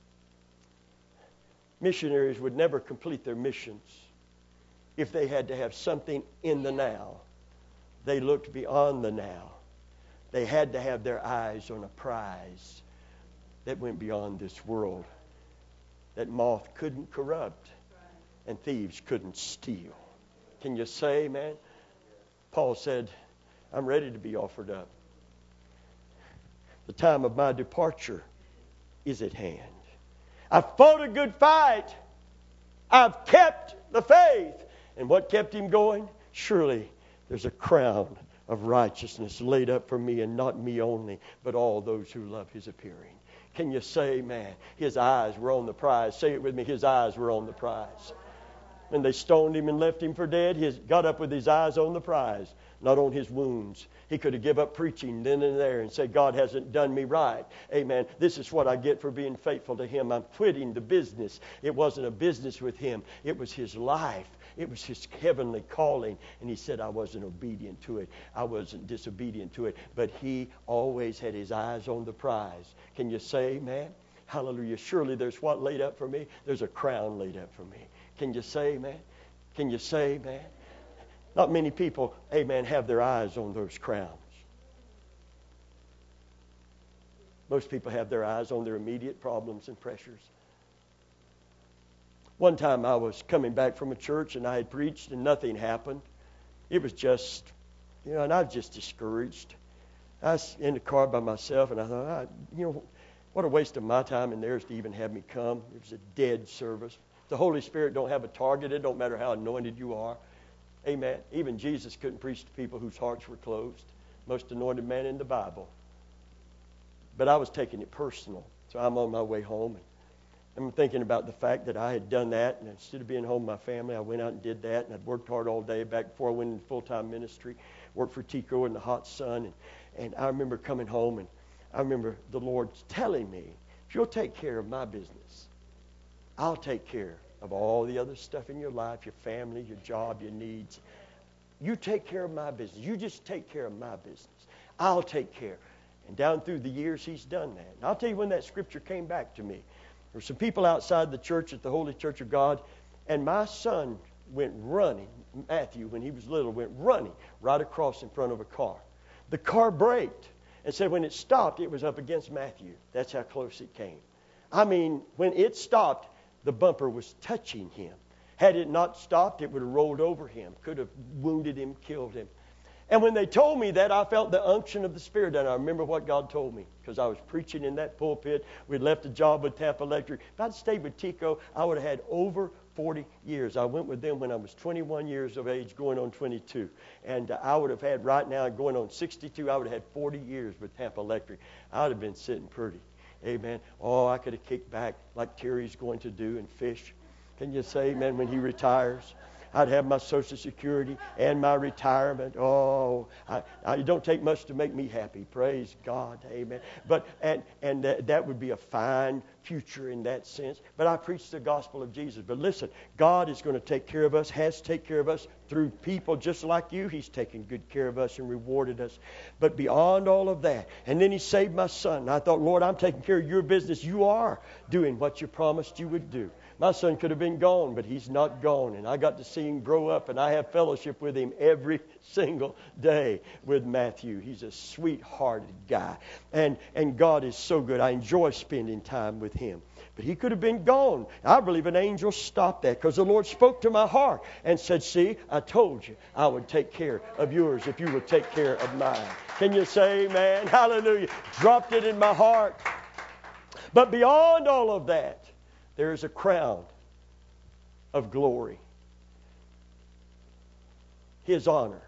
missionaries would never complete their missions if they had to have something in the now. They looked beyond the now. They had to have their eyes on a prize that went beyond this world, that moth couldn't corrupt and thieves couldn't steal. Can you say amen? Paul said, I'm ready to be offered up. The time of my departure is at hand. I've fought a good fight. I've kept the faith. And what kept him going? Surely there's a crown of righteousness laid up for me, and not me only, but all those who love his appearing. Can you say amen? His eyes were on the prize. Say it with me. His eyes were on the prize. When they stoned him and left him for dead, he got up with his eyes on the prize, not on his wounds. He could have given up preaching then and there and said, God hasn't done me right. Amen. This is what I get for being faithful to him. I'm quitting the business. It wasn't a business with him. It was his life. It was his heavenly calling. And he said, I wasn't obedient to it. I wasn't disobedient to it. But he always had his eyes on the prize. Can you say amen? Hallelujah. Surely there's what laid up for me? There's a crown laid up for me. Can you say amen? Can you say amen? Not many people, amen, have their eyes on those crowns. Most people have their eyes on their immediate problems and pressures. One time I was coming back from a church and I had preached and nothing happened. It was just, and I was just discouraged. I was in the car by myself and I thought, what a waste of my time and theirs to even have me come. It was a dead service. The Holy Spirit don't have a target. It don't matter how anointed you are. Amen. Even Jesus couldn't preach to people whose hearts were closed. Most anointed man in the Bible. But I was taking it personal. So I'm on my way home. And I'm thinking about the fact that I had done that. And instead of being home with my family, I went out and did that. And I'd worked hard all day back before I went into full-time ministry. Worked for Tico in the hot sun. And I remember coming home. And I remember the Lord telling me, if you'll take care of my business, I'll take care of all the other stuff in your life, your family, your job, your needs. You take care of my business. You just take care of my business. I'll take care. And down through the years, he's done that. And I'll tell you when that scripture came back to me. There were some people outside the church at the Holy Church of God, and my son went running. Matthew, when he was little, went running right across in front of a car. The car braked and said when it stopped, it was up against Matthew. That's how close it came. I mean, when it stopped, the bumper was touching him. Had it not stopped, it would have rolled over him, could have wounded him, killed him. And when they told me that, I felt the unction of the Spirit. And I remember what God told me, because I was preaching in that pulpit. We'd left a job with Tampa Electric. If I'd stayed with Tico, I would have had over 40 years. I went with them when I was 21 years of age, going on 22. And I would have had, right now, going on 62, I would have had 40 years with Tampa Electric. I would have been sitting pretty. Amen. Oh, I could have kicked back like Terry's going to do and fish. Can you say amen when he retires? I'd have my Social Security and my retirement. Oh, it don't take much to make me happy. Praise God. Amen. But and that would be a fine future in that sense. But I preach the gospel of Jesus. But listen, God is going to take care of us, has taken care of us through people just like you. He's taken good care of us and rewarded us. But beyond all of that, and then He saved my son. And I thought, Lord, I'm taking care of your business. You are doing what you promised you would do. My son could have been gone, but he's not gone. And I got to see him grow up, and I have fellowship with him every single day with Matthew. He's a sweet-hearted guy. And God is so good. I enjoy spending time with him. But he could have been gone. I believe an angel stopped that, because the Lord spoke to my heart and said, see, I told you I would take care of yours if you would take care of mine. Can you say amen? Hallelujah. Dropped it in my heart. But beyond all of that, there is a crown of glory. His honor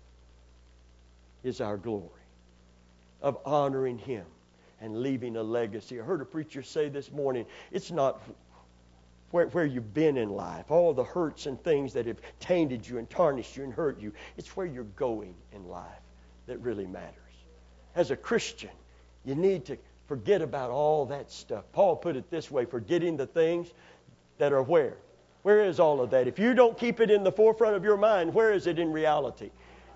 is our glory of honoring Him and leaving a legacy. I heard a preacher say this morning, it's not where you've been in life, all the hurts and things that have tainted you and tarnished you and hurt you. It's where you're going in life that really matters. As a Christian, you need to forget about all that stuff. Paul put it this way, forgetting the things that are where? Where is all of that? If you don't keep it in the forefront of your mind, where is it in reality?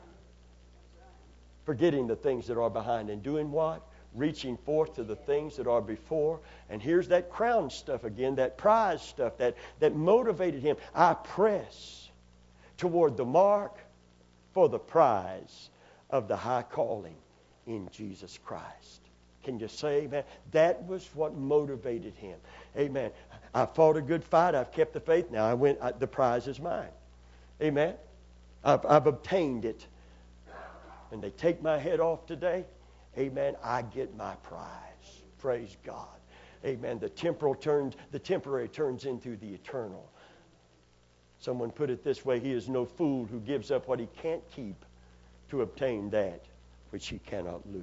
Forgetting the things that are behind and doing what? Reaching forth to the things that are before. And here's that crown stuff again, that prize stuff that motivated him. I press toward the mark for the prize of the high calling in Jesus Christ. Can you say amen? That was what motivated him. Amen. I fought a good fight. I've kept the faith. Now the prize is mine. Amen. I've obtained it. And they take my head off today. Amen. I get my prize. Praise God. Amen. The temporary turns into the eternal. Someone put it this way, he is no fool who gives up what he can't keep to obtain that which he cannot lose.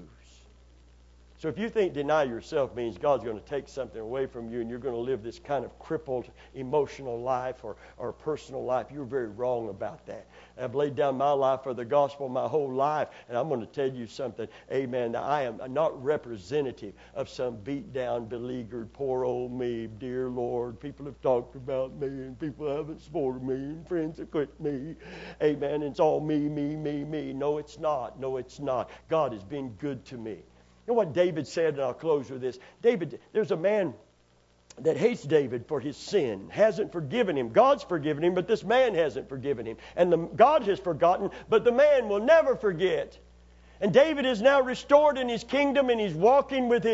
So if you think deny yourself means God's going to take something away from you and you're going to live this kind of crippled emotional life or personal life, you're very wrong about that. I've laid down my life for the gospel my whole life, and I'm going to tell you something. Amen. Now, I am not representative of some beat down, beleaguered, poor old me. Dear Lord, people have talked about me and people haven't supported me and friends have quit me. Amen. It's all me, me, me, me. No, it's not. No, it's not. God has been good to me. You know what David said, and I'll close with this. There's a man that hates David for his sin, hasn't forgiven him. God's forgiven him, but this man hasn't forgiven him. And God has forgotten, but the man will never forget. And David is now restored in his kingdom, and he's walking with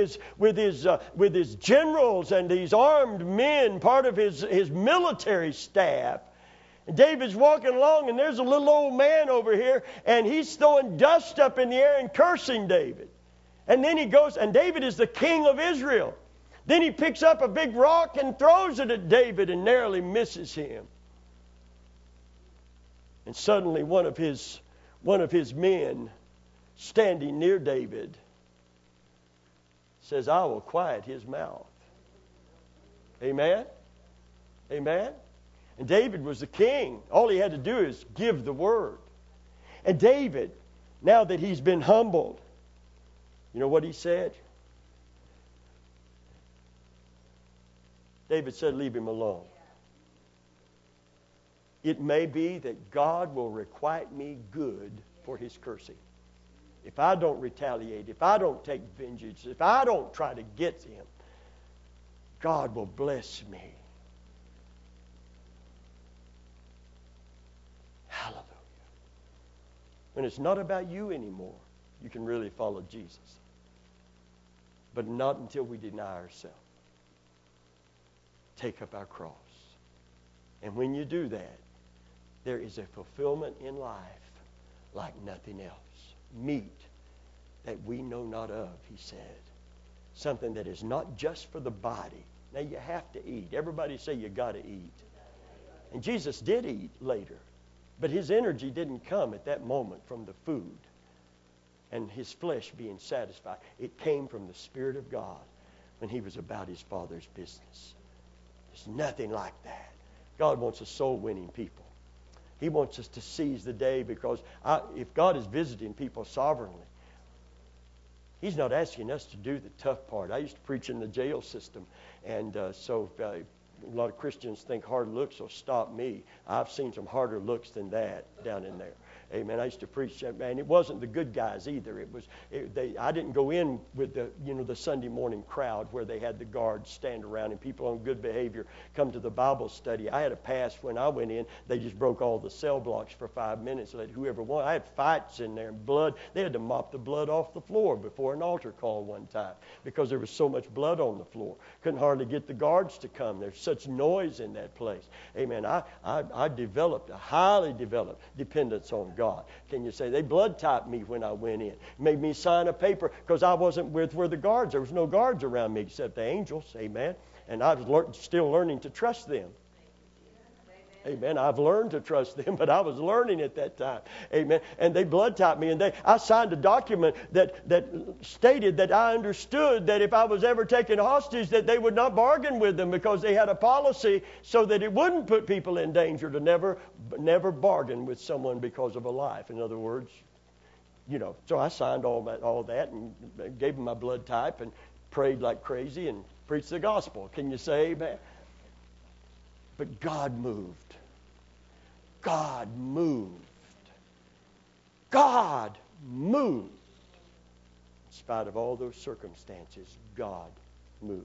his generals and these armed men, part of his military staff. And David's walking along, and there's a little old man over here, and he's throwing dust up in the air and cursing David. And then he goes, and David is the king of Israel. Then he picks up a big rock and throws it at David and narrowly misses him. And suddenly one of his men standing near David says, I will quiet his mouth. Amen? Amen? And David was the king. All he had to do is give the word. And David, now that he's been humbled, you know what he said? David said, leave him alone. It may be that God will requite me good for his cursing. If I don't retaliate, if I don't take vengeance, if I don't try to get him, God will bless me. Hallelujah. When it's not about you anymore, you can really follow Jesus. But not until we deny ourselves. Take up our cross And when you do that, there is a fulfillment in life like nothing else. Meat that we know not of, he said. Something that is not just for the body. Now you have to eat. Everybody say you got to eat. And Jesus did eat later. But his energy didn't come at that moment from the food and his flesh being satisfied. It came from the Spirit of God when he was about his Father's business. There's nothing like that. God wants a soul-winning people. He wants us to seize the day, because if God is visiting people sovereignly, he's not asking us to do the tough part. I used to preach in the jail system, and so a lot of Christians think hard looks will stop me. I've seen some harder looks than that down in there. Amen. I used to preach that, man. It wasn't the good guys either. I didn't go in with the Sunday morning crowd where they had the guards stand around and people on good behavior come to the Bible study. I had a pass when I went in. They just broke all the cell blocks for 5 minutes. Let whoever wanted. I had fights in there and blood. They had to mop the blood off the floor before an altar call one time because there was so much blood on the floor. Couldn't hardly get the guards to come. There's such noise in that place. Amen. I developed a highly developed dependence on God. Can you say they blood typed me when I went in? Made me sign a paper because I wasn't with where the guards. There was no guards around me except the angels. Amen. And I was still learning to trust them. Amen. I've learned to trust them, but I was learning at that time. Amen. And they blood typed me, and I signed a document that stated that I understood that if I was ever taken hostage, that they would not bargain with them because they had a policy so that it wouldn't put people in danger to never bargain with someone because of a life. In other words, so I signed all that and gave them my blood type and prayed like crazy and preached the gospel. Can you say amen? But God moved. God moved. God moved. In spite of all those circumstances, God moved.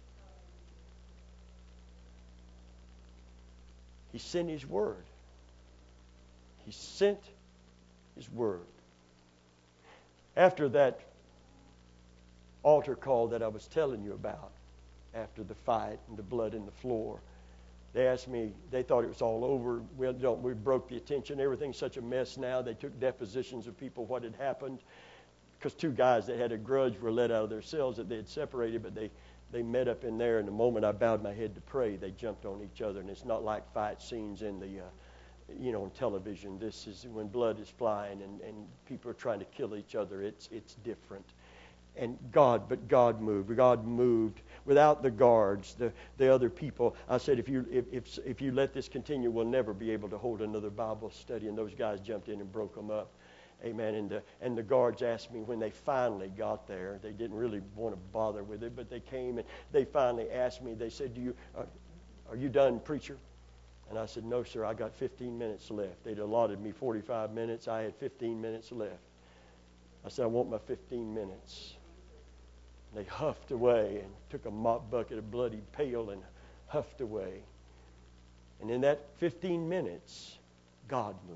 He sent His Word. He sent His Word. After that altar call that I was telling you about, after the fight and the blood in the floor, they asked me, they thought it was all over. We broke the attention. Everything's such a mess now. They took depositions of people, what had happened. Because 2 guys that had a grudge were let out of their cells that they had separated, but they met up in there. And the moment I bowed my head to pray, they jumped on each other. And it's not like fight scenes in the, on television. This is when blood is flying and people are trying to kill each other. It's different. And God moved. God moved without the guards, the other people. I said, if you let this continue, we'll never be able to hold another Bible study. And those guys jumped in and broke them up. Amen. And the guards asked me when they finally got there. They didn't really want to bother with it, but they came and they finally asked me. They said, "Are you done, preacher?" And I said, "No, sir. I got 15 minutes left." They'd allotted me 45 minutes. I had 15 minutes left. I said, "I want my 15 minutes." They huffed away and took a mop bucket, a bloody pail, and huffed away. And in that 15 minutes, God moved.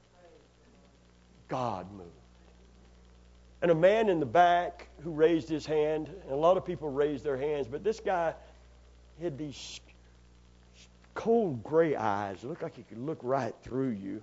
God moved. And a man in the back who raised his hand, and a lot of people raised their hands, but this guy had these cold gray eyes. It looked like he could look right through you.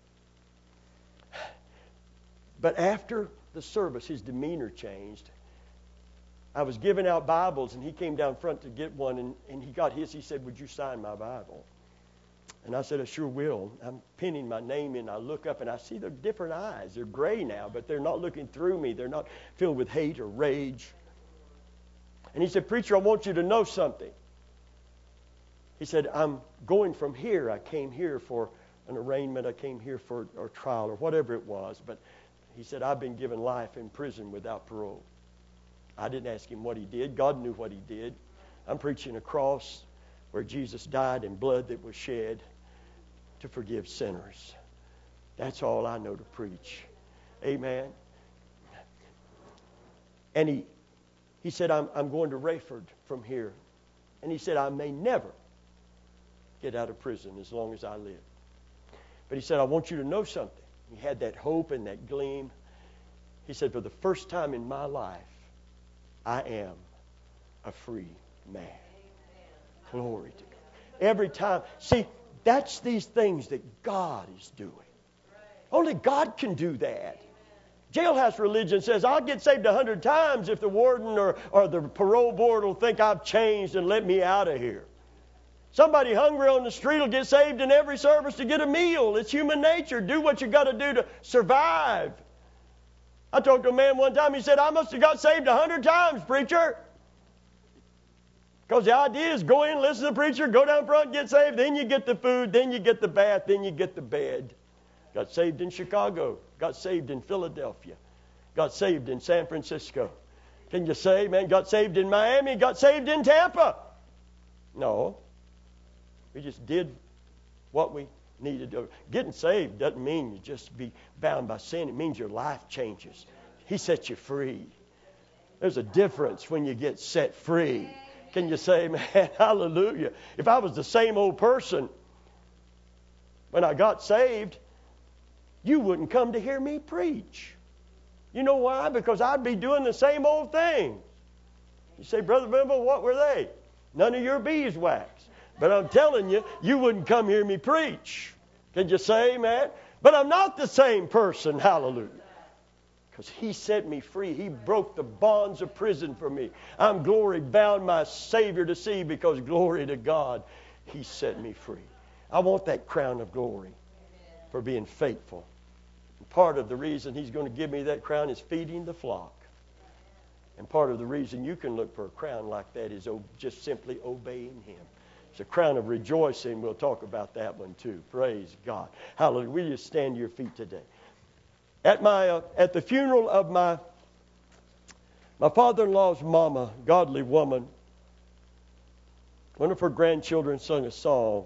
But after the service, his demeanor changed. I was giving out Bibles, and he came down front to get one, and he got his. He said, "Would you sign my Bible?" And I said, "I sure will." I'm pinning my name in. I look up, and I see they're different eyes. They're gray now, but they're not looking through me. They're not filled with hate or rage. And he said, "Preacher, I want you to know something." He said, "I'm going from here. I came here for an arraignment. I came here for a trial or whatever it was. But," he said, "I've been given life in prison without parole." I didn't ask him what he did. God knew what he did. I'm preaching a cross where Jesus died and blood that was shed to forgive sinners. That's all I know to preach. Amen. And he said, I'm going to Rayford from here. And he said, "I may never get out of prison as long as I live." But he said, "I want you to know something." He had that hope and that gleam. He said, "For the first time in my life, I am a free man." Glory to God. Every time. See, That's these things that God is doing. Only God can do that. Jailhouse religion says, I'll get saved 100 times if the warden or the parole board will think I've changed and let me out of here. Somebody hungry on the street will get saved in every service to get a meal. It's human nature. Do what you got to do to survive. I talked to a man one time, he said, I must have got saved 100 times, preacher. Because the idea is go in, listen to the preacher, go down front, get saved, then you get the food, then you get the bath, then you get the bed. Got saved in Chicago, got saved in Philadelphia, got saved in San Francisco. Can you say, man, got saved in Miami, got saved in Tampa? No. We just did what we needed to do. Getting saved doesn't mean you just be bound by sin. It means your life changes. He sets you free. There's a difference when you get set free. Can you say, man, hallelujah. If I was the same old person when I got saved, you wouldn't come to hear me preach. You know why? Because I'd be doing the same old thing. You say, Brother Bimble, what were they? None of your beeswax. But I'm telling you, you wouldn't come hear me preach. Can you say, man? But I'm not the same person, hallelujah. Because He set me free. He broke the bonds of prison for me. I'm glory bound my Savior to see because glory to God, He set me free. I want that crown of glory for being faithful. And part of the reason He's going to give me that crown is feeding the flock. And part of the reason you can look for a crown like that is just simply obeying Him. It's a crown of rejoicing. We'll talk about that one too. Praise God. Hallelujah. Will you stand to your feet today? At the funeral of my father-in-law's mama, godly woman, one of her grandchildren sung a song.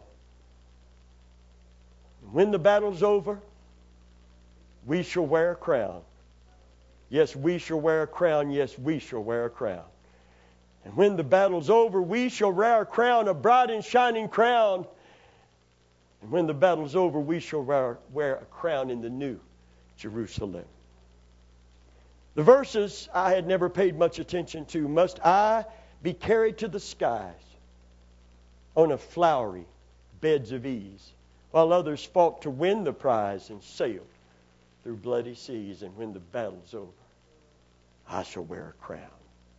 When the battle's over, we shall wear a crown. Yes, we shall wear a crown. Yes, we shall wear a crown. And when the battle's over, we shall wear a crown, a bright and shining crown. And when the battle's over, we shall wear a crown in the new Jerusalem. The verses I had never paid much attention to. Must I be carried to the skies on a flowery beds of ease, while others fought to win the prize and sailed through bloody seas. And when the battle's over, I shall wear a crown.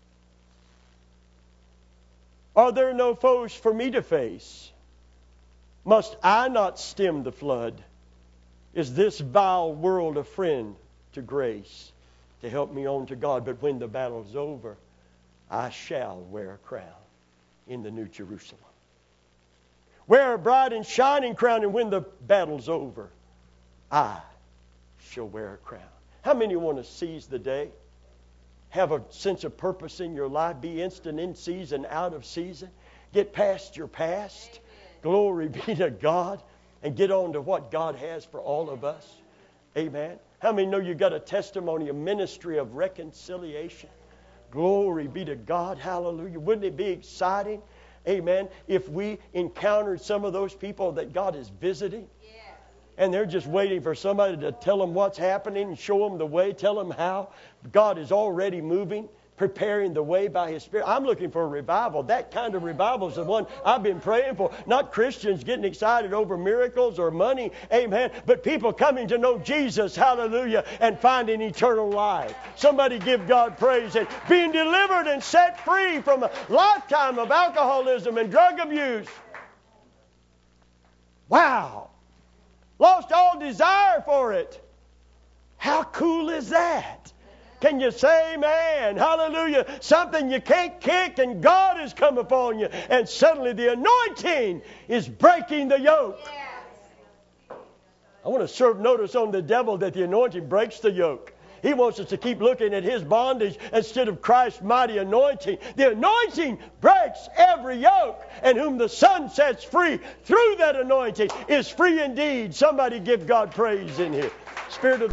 Are there no foes for me to face? Must I not stem the flood? Is this vile world a friend to grace, to help me on to God? But when the battle's over, I shall wear a crown in the New Jerusalem. Wear a bright and shining crown, and when the battle's over, I shall wear a crown. How many want to seize the day? Have a sense of purpose in your life. Be instant in season, out of season. Get past your past. Amen. Glory be to God. And get on to what God has for all of us. Amen. How many know you got a testimony, a ministry of reconciliation? Glory be to God. Hallelujah. Wouldn't it be exciting, amen, if we encountered some of those people that God is visiting? And they're just waiting for somebody to tell them what's happening, show them the way, tell them how. God is already moving, preparing the way by His Spirit. I'm looking for a revival. That kind of revival is the one I've been praying for. Not Christians getting excited over miracles or money, amen, but people coming to know Jesus, hallelujah, and finding eternal life. Somebody give God praise and being delivered and set free from a lifetime of alcoholism and drug abuse. Wow. Lost all desire for it. How cool is that? Can you say amen? Hallelujah. Something you can't kick and God has come upon you. And suddenly the anointing is breaking the yoke. I want to serve notice on the devil that the anointing breaks the yoke. He wants us to keep looking at his bondage instead of Christ's mighty anointing. The anointing breaks every yoke, and whom the Son sets free through that anointing is free indeed. Somebody give God praise in here. Spirit of